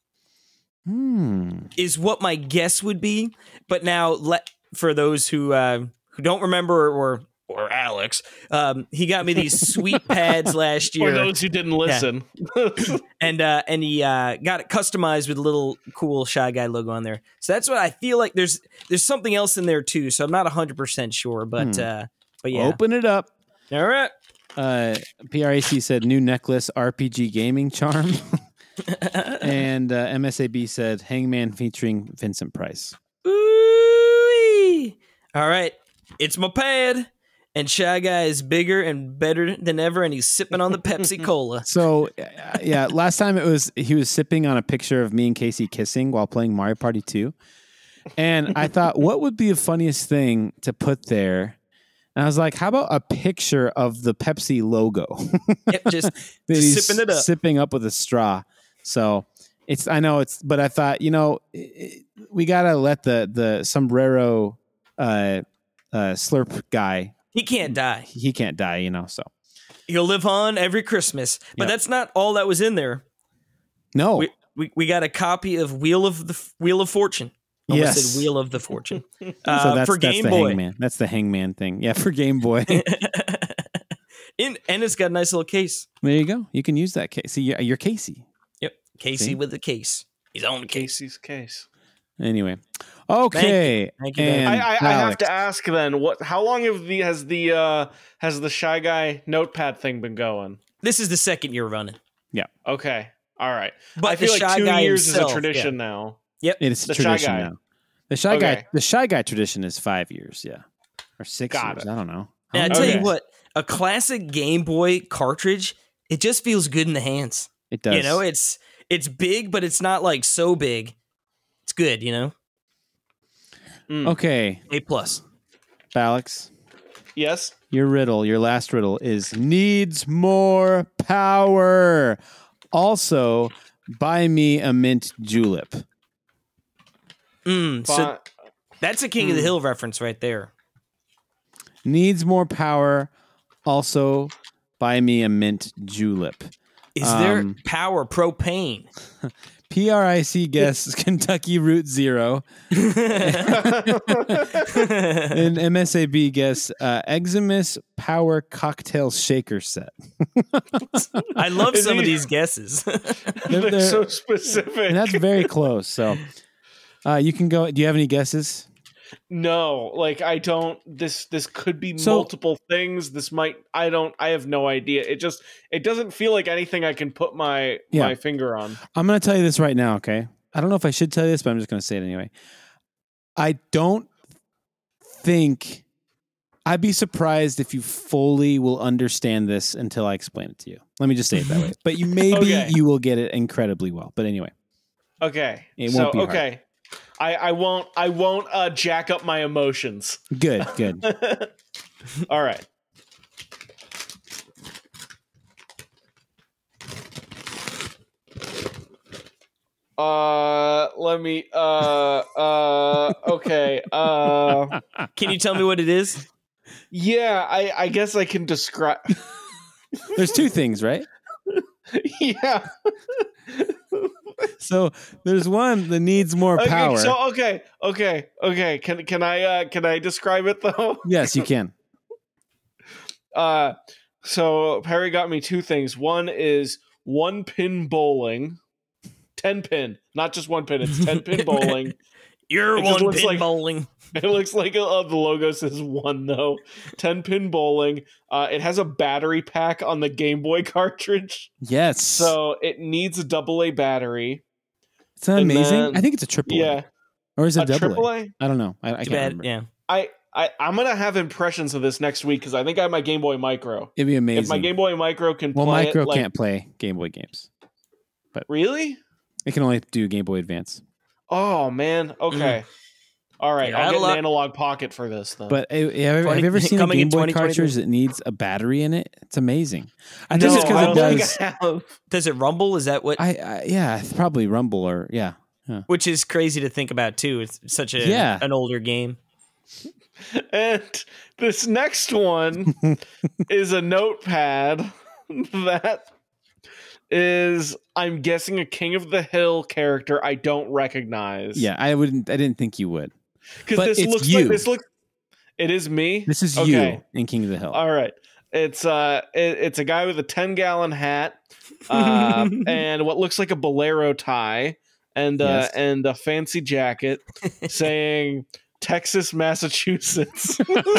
Hmm. Is what my guess would be. But now, let for those who uh, who don't remember or or Alex, um, he got me these sweet pads last year. For those who didn't listen. and uh, and he uh, got it customized with a little cool Shy Guy logo on there. So that's what I feel like. There's there's something else in there too. So I'm not one hundred percent sure, but Hmm. uh, but yeah. Open it up. All right. Uh, P R A C said new necklace R P G gaming charm. And uh, M S A B said Hangman featuring Vincent Price. Ooh-wee. All right. It's my pad. And Shy Guy is bigger and better than ever, and he's sipping on the Pepsi Cola. So, uh, yeah, last time it was he was sipping on a picture of me and Casey kissing while playing Mario Party two. And I thought, what would be the funniest thing to put there? And I was like, how about a picture of the Pepsi logo? Yep, just, That just he's sipping it up. Sipping up with a straw. So it's, I know it's, but I thought, you know, it, we got to let the, the sombrero uh, uh, slurp guy, He can't die. he can't die, you know, so. He'll live on every Christmas. But Yep. that's not all that was in there. No. We, we we got a copy of Wheel of the Wheel of Fortune. Almost Yes. said Wheel of the Fortune. so Uh, that's, for that's Game the Boy. Hangman. That's the Hangman thing. Yeah, for Game Boy. In, and it's got a nice little case. There you go. You can use that case. See, you're, you're Casey. Yep. Casey See? with the case. He's on the case. Casey's case. Anyway. Okay. Thank you, Ben. And I, I, I have Alex. to ask then, what? How long have the has the uh, has the Shy Guy notepad thing been going? This is the second year running. Okay, all right. But I feel the like Shy two Guy years himself, is a tradition now. Yep. It is The Shy tradition Guy. now. The Shy Guy Okay. the Shy Guy tradition is five years, yeah. Or six Got years. it. I don't know. And I How tell many you years? what, a classic Game Boy cartridge, it just feels good in the hands. It does. You know, it's it's big, but it's not like so big. It's good, you know. Mm. Okay, A plus. Alex. Yes. Your riddle, your last riddle is needs more power. Also, buy me a mint julep. Mm, so Fi- that's a King of the Hmm. Hill reference right there. Needs more power. Also, buy me a mint julep. Is there Um, power propane? P R I C guess Kentucky Route Zero. And M S A B guess uh, Eximus Power Cocktail Shaker Set. I love Is some of he- these guesses. They're, they're- so specific. And that's very close. So uh, you can go. Do you have any guesses? No, like I don't. This this could be So- multiple things. This might. I don't. I have no idea. It just. It doesn't feel like anything I can put my Yeah. my finger on. I'm going to tell you this right now, okay? I don't know if I should tell you this, but I'm just going to say it anyway. I don't think I'd be surprised if you fully will understand this until I explain it to you. Let me just say it that way. But you maybe Okay. you will get it incredibly well. But anyway, Okay. It so won't be hard. okay. I I won't I won't uh, jack up my emotions. good, good. All right. Uh, let me. Uh, uh. Okay. Uh. Can you tell me what it is? Yeah. I. I guess I can describe. There's two things, right? Yeah. So there's one that needs more Okay. power. So okay. Okay. Okay. Can Can I uh Can I describe it though? Yes, you can. Uh. So Perry got me two things. One is one pin bowling. Ten pin, not just one pin. It's ten pin bowling. You're It just one looks pin like- bowling. It looks like uh, the logo says one though. Ten pin bowling. Uh, it has a battery pack on the Game Boy cartridge, Yes. so it needs a double A battery. it's not and amazing. then- I think it's a triple. A. Yeah, Or is it a double triple A? A. I don't know. I, I Too can't bad. remember. Yeah. I, I I'm gonna have impressions of this next week because I think I have my Game Boy Micro. It'd be amazing. If my Game Boy Micro can well, play Micro it, like, can't play Game Boy games. really. It can only do Game Boy Advance. Oh man. Okay. All right, You're I'll out get of an luck. analog pocket for this then. But uh, have, have twenty you ever seen a coming in Game Boy twenty twenty-three. cartridge that needs a battery in it? It's amazing. I no, think it's I because don't it think does. I have. Does it rumble? Is that what? I, I yeah, it's probably Rumble or yeah. yeah. Which is crazy to think about too. It's such a Yeah. an older game. And this next one is a notepad that is, I'm guessing, a King of the Hill character I don't recognize. Yeah, I wouldn't. I didn't think you would. because but this it's looks you. like this looks. It is me. This is Okay. you in King of the Hill. All right. It's uh, it, it's a guy with a ten gallon hat, uh, and what looks like a bolero tie, and uh, Yes. and a fancy jacket, saying Texas, Massachusetts,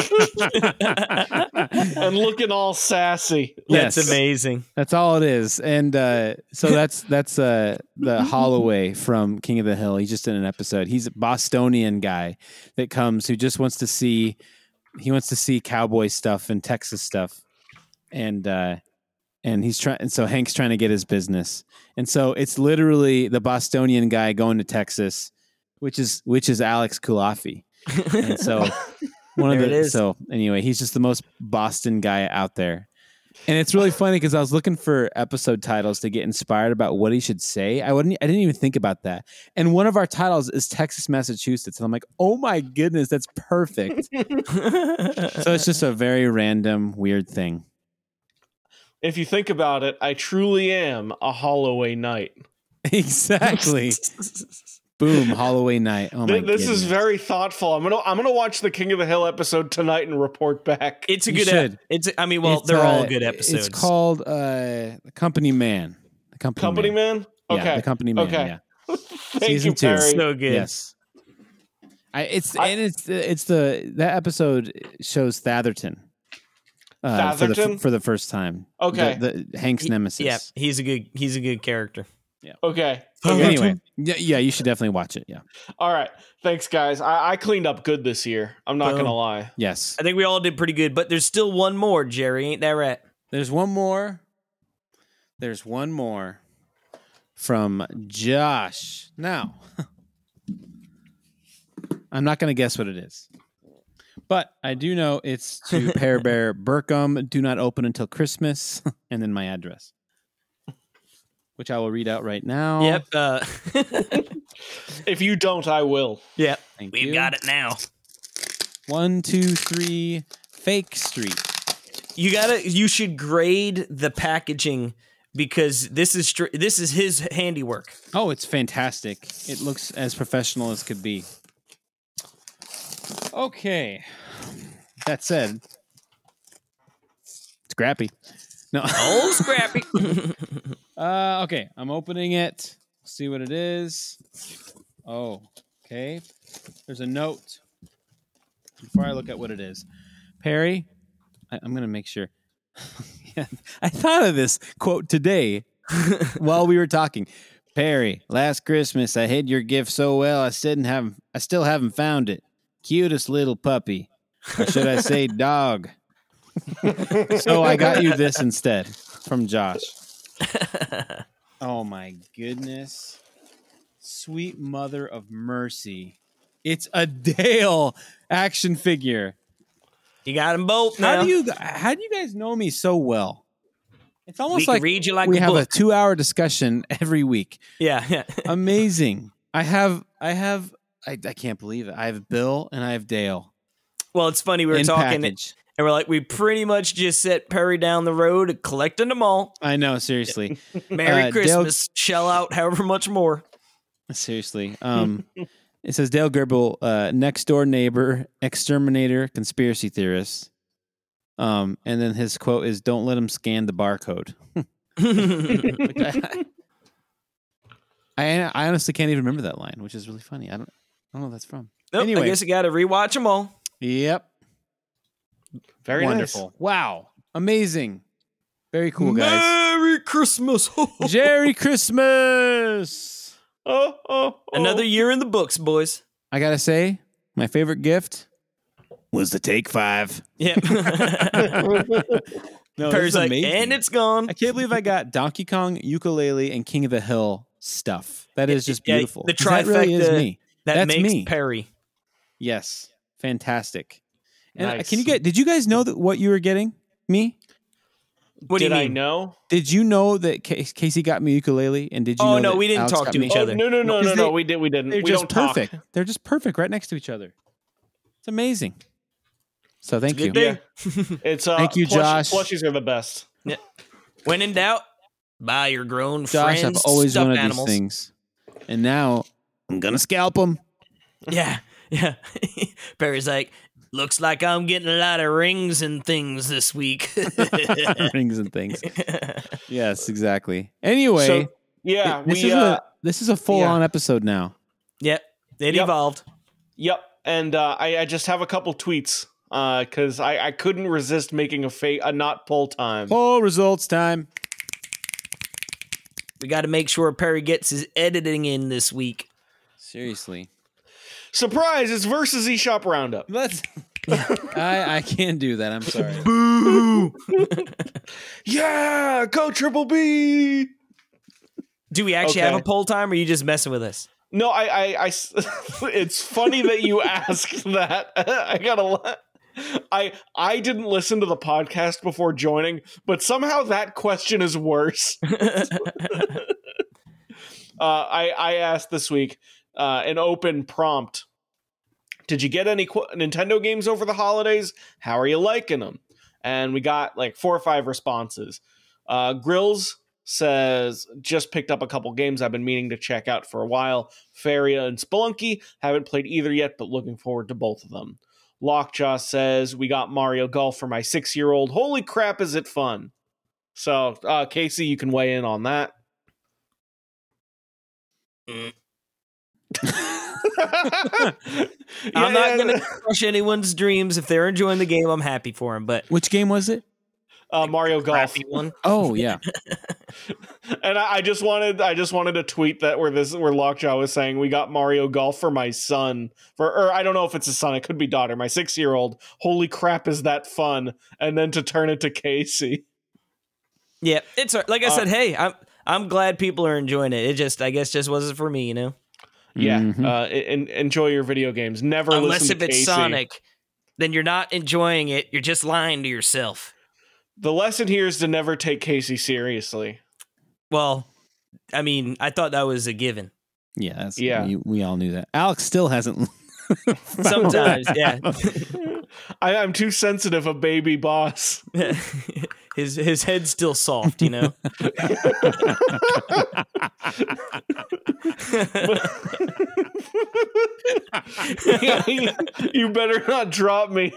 and looking all sassy. That's Yes. amazing. That's all it is. And uh, so that's that's uh, the Holloway from King of the Hill. He's just in an episode. He's a Bostonian guy that comes who just wants to see he wants to see cowboy stuff and Texas stuff. And uh, and he's trying and so Hank's trying to get his business. And so it's literally the Bostonian guy going to Texas, which is which is Alex Kulafi. And so one of There the it is. so anyway, he's just the most Boston guy out there. And it's really funny because I was looking for episode titles to get inspired about what he should say. I wouldn't I didn't even think about that. And one of our titles is Texas, Massachusetts. And I'm like, oh my goodness, that's perfect. So it's just a very random, weird thing. If you think about it, I truly am a Holloway Knight. Exactly. Boom, Holloway night. Oh my Th- this goodness. is very thoughtful. I'm gonna I'm gonna watch the King of the Hill episode tonight and report back. It's a You good. should. Ep- it's. I mean, well, It's, they're all uh, good episodes. It's called uh, The Company Man. The Company, Company Man. Man. Okay. Yeah, The Company Man. Okay. Yeah. Thank Season you, two. Perry. so good. Yes. I, it's I- and it's the- it's the that episode shows Thatherton. Uh, for the Thatherton? for the first time. Okay. The, the Hank's He- nemesis. Yeah, he's a good. He's a good character. Okay. Okay, Okay. anyway, yeah, yeah, you should definitely watch it. Yeah. All right. Thanks, guys. I, I cleaned up good this year. I'm not Boom. gonna lie. Yes. I think we all did pretty good, but there's still one more, Jerry. Ain't that right? There's one more. There's one more from Josh. Now, I'm not going to guess what it is, but I do know it's to Pear Bear Burkham. Do not open until Christmas, and then my address, which I will read out right now. Yep. Uh, If you don't, I will. yep. Thank We've you. got it now. One, two, three. Fake Street. You gotta. You should grade the packaging because this is str- this is his handiwork. Oh, it's fantastic. It looks as professional as could be. Okay. That said, scrappy. No. Oh, scrappy. Uh, okay, I'm opening it. See what it is. Oh, okay. There's a note. Before I look at what it is, Perry, I, I'm gonna make sure. Yeah, I thought of this quote today while we were talking. Perry, last Christmas I hid your gift so well I didn't have I still haven't found it. Cutest little puppy, or should I say dog? So I got you this instead from Josh. Oh my goodness. Sweet mother of mercy. It's a Dale action figure. You got them both now. How do you how do you guys know me so well? It's we almost can like read you like we a have a book. two hour discussion every week. Yeah, yeah. Amazing. I have I have I, I can't believe it. I have Bill and I have Dale. Well, it's funny. We were in talking, package. and we're like, we pretty much just set Perry down the road, collecting them all. I know, seriously. Merry Uh, Dale- Christmas. Shell out however much more. Seriously. Um, it says Dale Gerbil, uh, next door neighbor, exterminator, conspiracy theorist. Um, and then his quote is, "Don't let him scan the barcode." Which I, I, I honestly can't even remember that line, which is really funny. I don't, I don't know what that's from. Nope, I Anyway. guess you got to rewatch them all. Yep. Very Wonderful. Wow. Amazing. Very cool, guys. Merry Christmas. Jerry Christmas. Oh, oh, oh. Another year in the books, boys. I gotta say, my favorite gift was the Take Five. Yeah. No, this Perry's is like, amazing. and it's gone. I can't believe I got Donkey Kong, ukulele, and King of the Hill stuff. That is just Yeah, beautiful. the 'Cause that really is trifecta me. That That's makes me. Perry. Yes, fantastic. And Nice. can you get? Did you guys know that what you were getting me? What do Did you I mean? know? Did you know that Ca- Casey got me ukulele? And did you? Oh, know no, that we didn't Alex talk got to me- each Oh, other. no, no, no, no, Because no. they- We did. We didn't. They're We just don't talk. perfect. They're just perfect right next to each other. It's amazing. So thank It's a you. good Yeah. It's uh, Thank you, plush- Josh. Plushies are the best. When in doubt, buy your grown Josh, friends I've always stuffed wanted animals. these things, and now I'm gonna scalp them. Yeah, yeah. Perry's like, looks like I'm getting a lot of rings and things this week. Rings and things. Yes, exactly. Anyway, So yeah, it- this we is uh, a this is a full on episode now. Yep, it Yep. evolved. Yep, and uh, I, I just have a couple tweets because I, I couldn't resist making a fake a not poll time. Poll results time. We got to make sure Perry gets his editing in this week. Seriously, Surprise! It's versus eShop Roundup. let's. I I can't do that. I'm sorry. Boo! Yeah, go Triple B. Do we actually Okay. have a poll time, or are you just messing with us? No, I, I, I it's funny that you asked that. I gotta. la- I I didn't listen to the podcast before joining, but somehow that question is worse. Uh, I I asked this week uh, an open prompt. Did you get any qu- Nintendo games over the holidays? How are you liking them? And we got like four or five responses. Uh, Grills says, just picked up a couple games I've been meaning to check out for a while. Faria and Spelunky. Haven't played either yet, but looking forward to both of them. Lockjaw says, we got Mario Golf for my six-year-old. Holy crap, is it fun? So, uh, Casey, you can weigh in on that. Mm. Yeah, I'm not yeah, going to crush anyone's dreams. If they're enjoying the game, I'm happy for them. But Which game was it? uh, Mario Golf. crappy one. Oh yeah. And I, I just wanted, I just wanted a tweet that where this, where Lockjaw was saying, "We got Mario Golf for my son, for, or I don't know if it's a son, it could be daughter, my six-year-old. Holy crap, is that fun?" And then to turn it to Casey. Yeah, it's like I Uh, said. Hey, I'm I'm glad people are enjoying it. It just, I guess, just wasn't for me, you know. Yeah, Mhm. uh, en- enjoy your video games. Never Unless listen if to it's Casey. Sonic, then you're not enjoying it. You're just lying to yourself. The lesson here is to never take Casey seriously. Well, I mean, I thought that was a given. Yeah, that's, Yeah. We, we all knew that. Alex still hasn't. Sometimes, yeah. I, I'm too sensitive, a baby boss. his his head's still soft, you know. You better not drop me.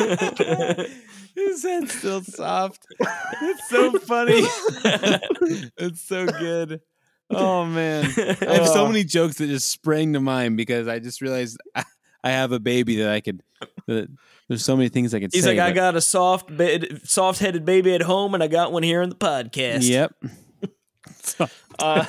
His head's still soft. It's so funny. It's so good. Oh man, I have so Uh. many jokes that just sprang to mind because I just realized I, I have a baby that I could. That there's so many things I could He's say. like, I but- got a soft bed, soft-headed baby at home, and I got one here in the podcast. Yep. Uh,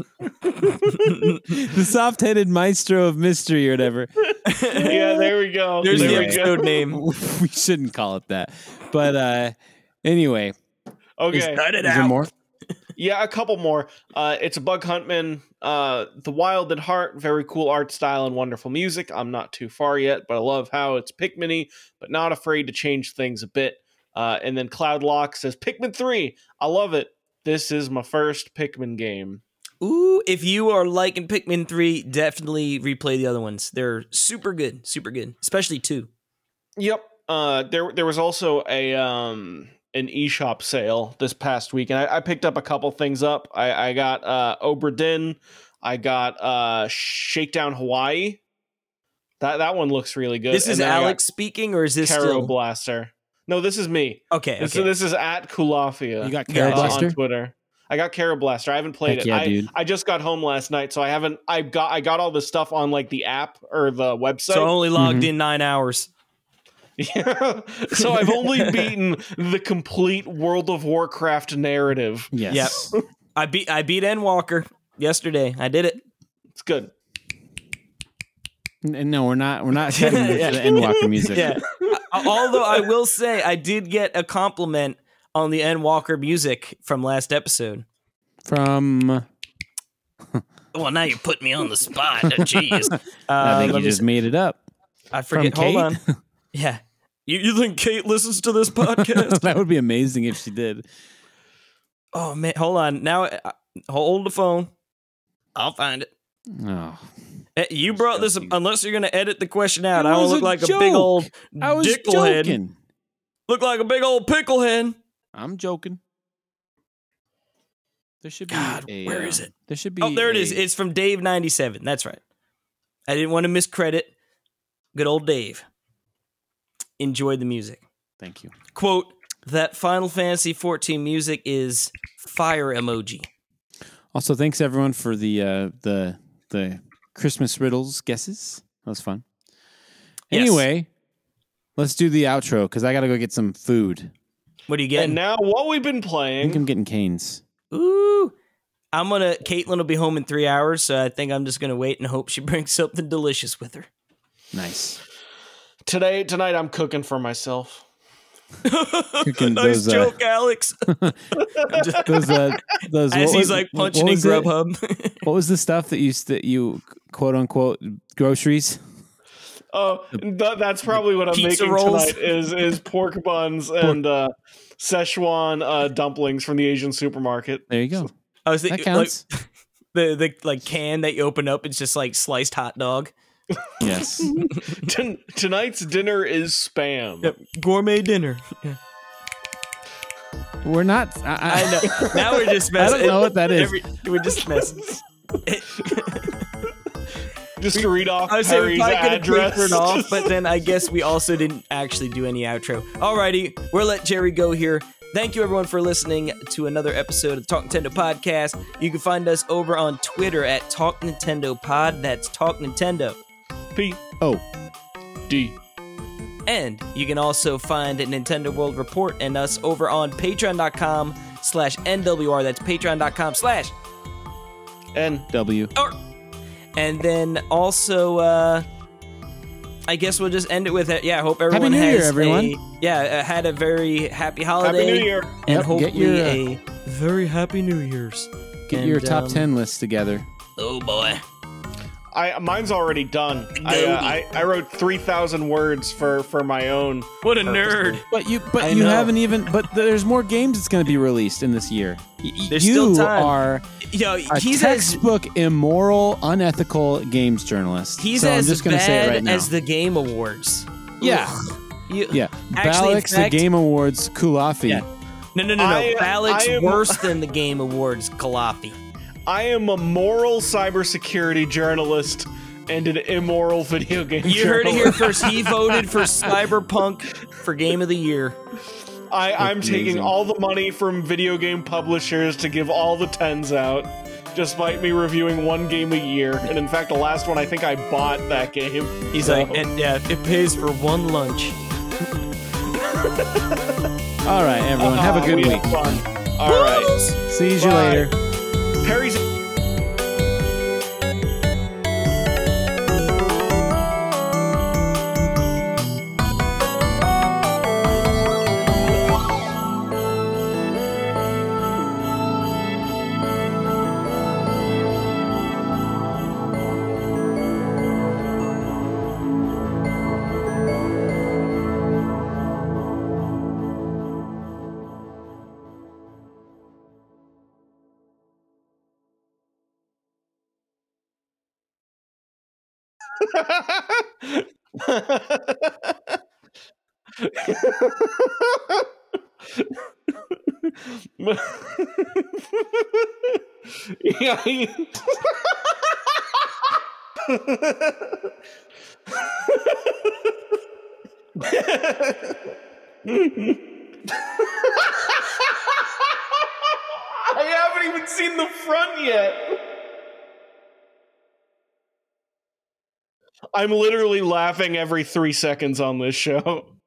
The soft-headed maestro of mystery or whatever. yeah, there we go. There's there the we episode go. name. We shouldn't call it that. But uh anyway, Okay. Cut it is there out. more? Yeah, a couple more. Uh, it's a Bug Huntman. Uh, the Wild at Heart, very cool art style and wonderful music. I'm not too far yet, but I love how it's Pikmin-y, but not afraid to change things a bit. Uh, and then Cloudlock says, Pikmin three, I love it. This is my first Pikmin game. Ooh, if you are liking Pikmin three, definitely replay the other ones. They're super good, super good, especially two. Yep. Uh, there, there was also a um an eShop sale this past week, and I, I picked up a couple things up. I, I got uh, Obra Dinn. I got uh, Shakedown Hawaii. That that one looks really good. This is And then I got Alex speaking, or is this Caro still? Blaster. No, this is me. Okay, This, okay. this is at Kulafia. You got Yeah, Carol uh, Blaster? on Twitter. I got Caro Blaster. I haven't played Heck it. yeah, I, dude. I just got home last night, so I haven't. I got I got all the stuff on like the app or the website. So I only logged Mhm. in nine hours. Yeah. So I've only beaten the complete World of Warcraft narrative. Yes. I beat I beat Endwalker yesterday. I did it. It's good. N- No, we're not. We're not cutting the, Yeah. the Endwalker music. Yeah. Uh, Although I will say I did get a compliment on the Endwalker music from last episode. From Well, now you're putting me on the spot. Jeez. Uh, I think let you me just see. made it up. I forget. From Hold Kate? on. Yeah. You, you think Kate listens to this podcast? That would be amazing if she did. Oh, man. Hold on. Now, uh, hold the phone. I'll find it. Oh, Eh, You brought this up, unless you're going to edit the question out. It I don't was look a like a joke. big old I was dicklehead. joking. Look like a big old picklehead. I'm joking. There should be God, a, where uh, is it? There should be. Oh, there it is. a- It's from Dave ninety-seven. That's right. I didn't want to miscredit. Good old Dave. Enjoyed the music. Thank you. Quote, that Final Fantasy fourteen music is fire emoji. Also, thanks everyone for the uh, the the Christmas riddles guesses. That was fun. Yes. Anyway, let's do the outro because I got to go get some food. What are you And getting? now what we've been I think playing. I'm getting Cane's. Ooh. I'm going to, Caitlin will be home in three hours, so I think I'm just going to wait and hope she brings something delicious with her. Nice. Today, tonight, I'm cooking for myself. Cooking Nice those, uh, joke, Alex. I'm just those uh, those. As what he's was- like what punching in was it? Grubhub. What was the stuff that you that you quote unquote groceries? Oh, th- that's probably what I'm Pizza making rolls. tonight is is pork buns and uh, Szechuan uh, dumplings from the Asian supermarket. There you go. I was That thinking, counts. like, the, the like can that you open up, it's just like sliced hot dog. Yes. Ton- tonight's dinner is spam. Yep. Gourmet dinner. Yeah. We're not. I, I, I know. Now we're just I messing. don't know what that is. Every, we're just messing. Just to read off I was saying we Perry's probably could have address. it off, but then I guess we also didn't actually do any outro. Alrighty, we'll let Jerry go here. Thank you everyone for listening to another episode of the Talk Nintendo Podcast. You can find us over on Twitter at Talk Nintendo Pod. That's Talk Nintendo. P oh, D. And you can also find Nintendo World Report and us over on patreon.com slash NWR. That's patreon.com slash N. W. or. And then also, uh, I guess we'll just end it with it. Yeah, I hope everyone New has Year, everyone. a yeah uh, had a very happy holiday. Happy New Year. And Yep, get hopefully your, uh, a very happy New Year's. Get And, your top um, ten list together. Oh boy. I mine's already done. I, uh, I I wrote three thousand words for for my own. What a purpose. nerd. But you, but I you know. haven't even. But there's more games that's going to be released in this year. Y- y- There's you still time. are Yo, a he's as textbook immoral, unethical games journalist. he's so as I'm just going to say it bad right now. as the Game Awards. Yeah. Ugh. You- yeah, Actually, in Balix, the fact- Game Awards, Kulafi. Yeah. No, no, no, no. I- Balix I am- worse than the Game Awards. Kalafi. I am a moral cybersecurity journalist and an immoral video game You heard it journalist. here first. He voted for Cyberpunk for Game of the Year. I, I'm That's taking amazing. all the money from video game publishers to give all the tens out, despite me reviewing one game a year. And in fact, the last one, I think I bought that game. He's So- like, and yeah, it pays for one lunch. All right, everyone, have a Ah, good we week. had fun. All right. See you Bye. later. Perry's. Yeah, he- I haven't even seen the front yet. I'm literally laughing every three seconds on this show.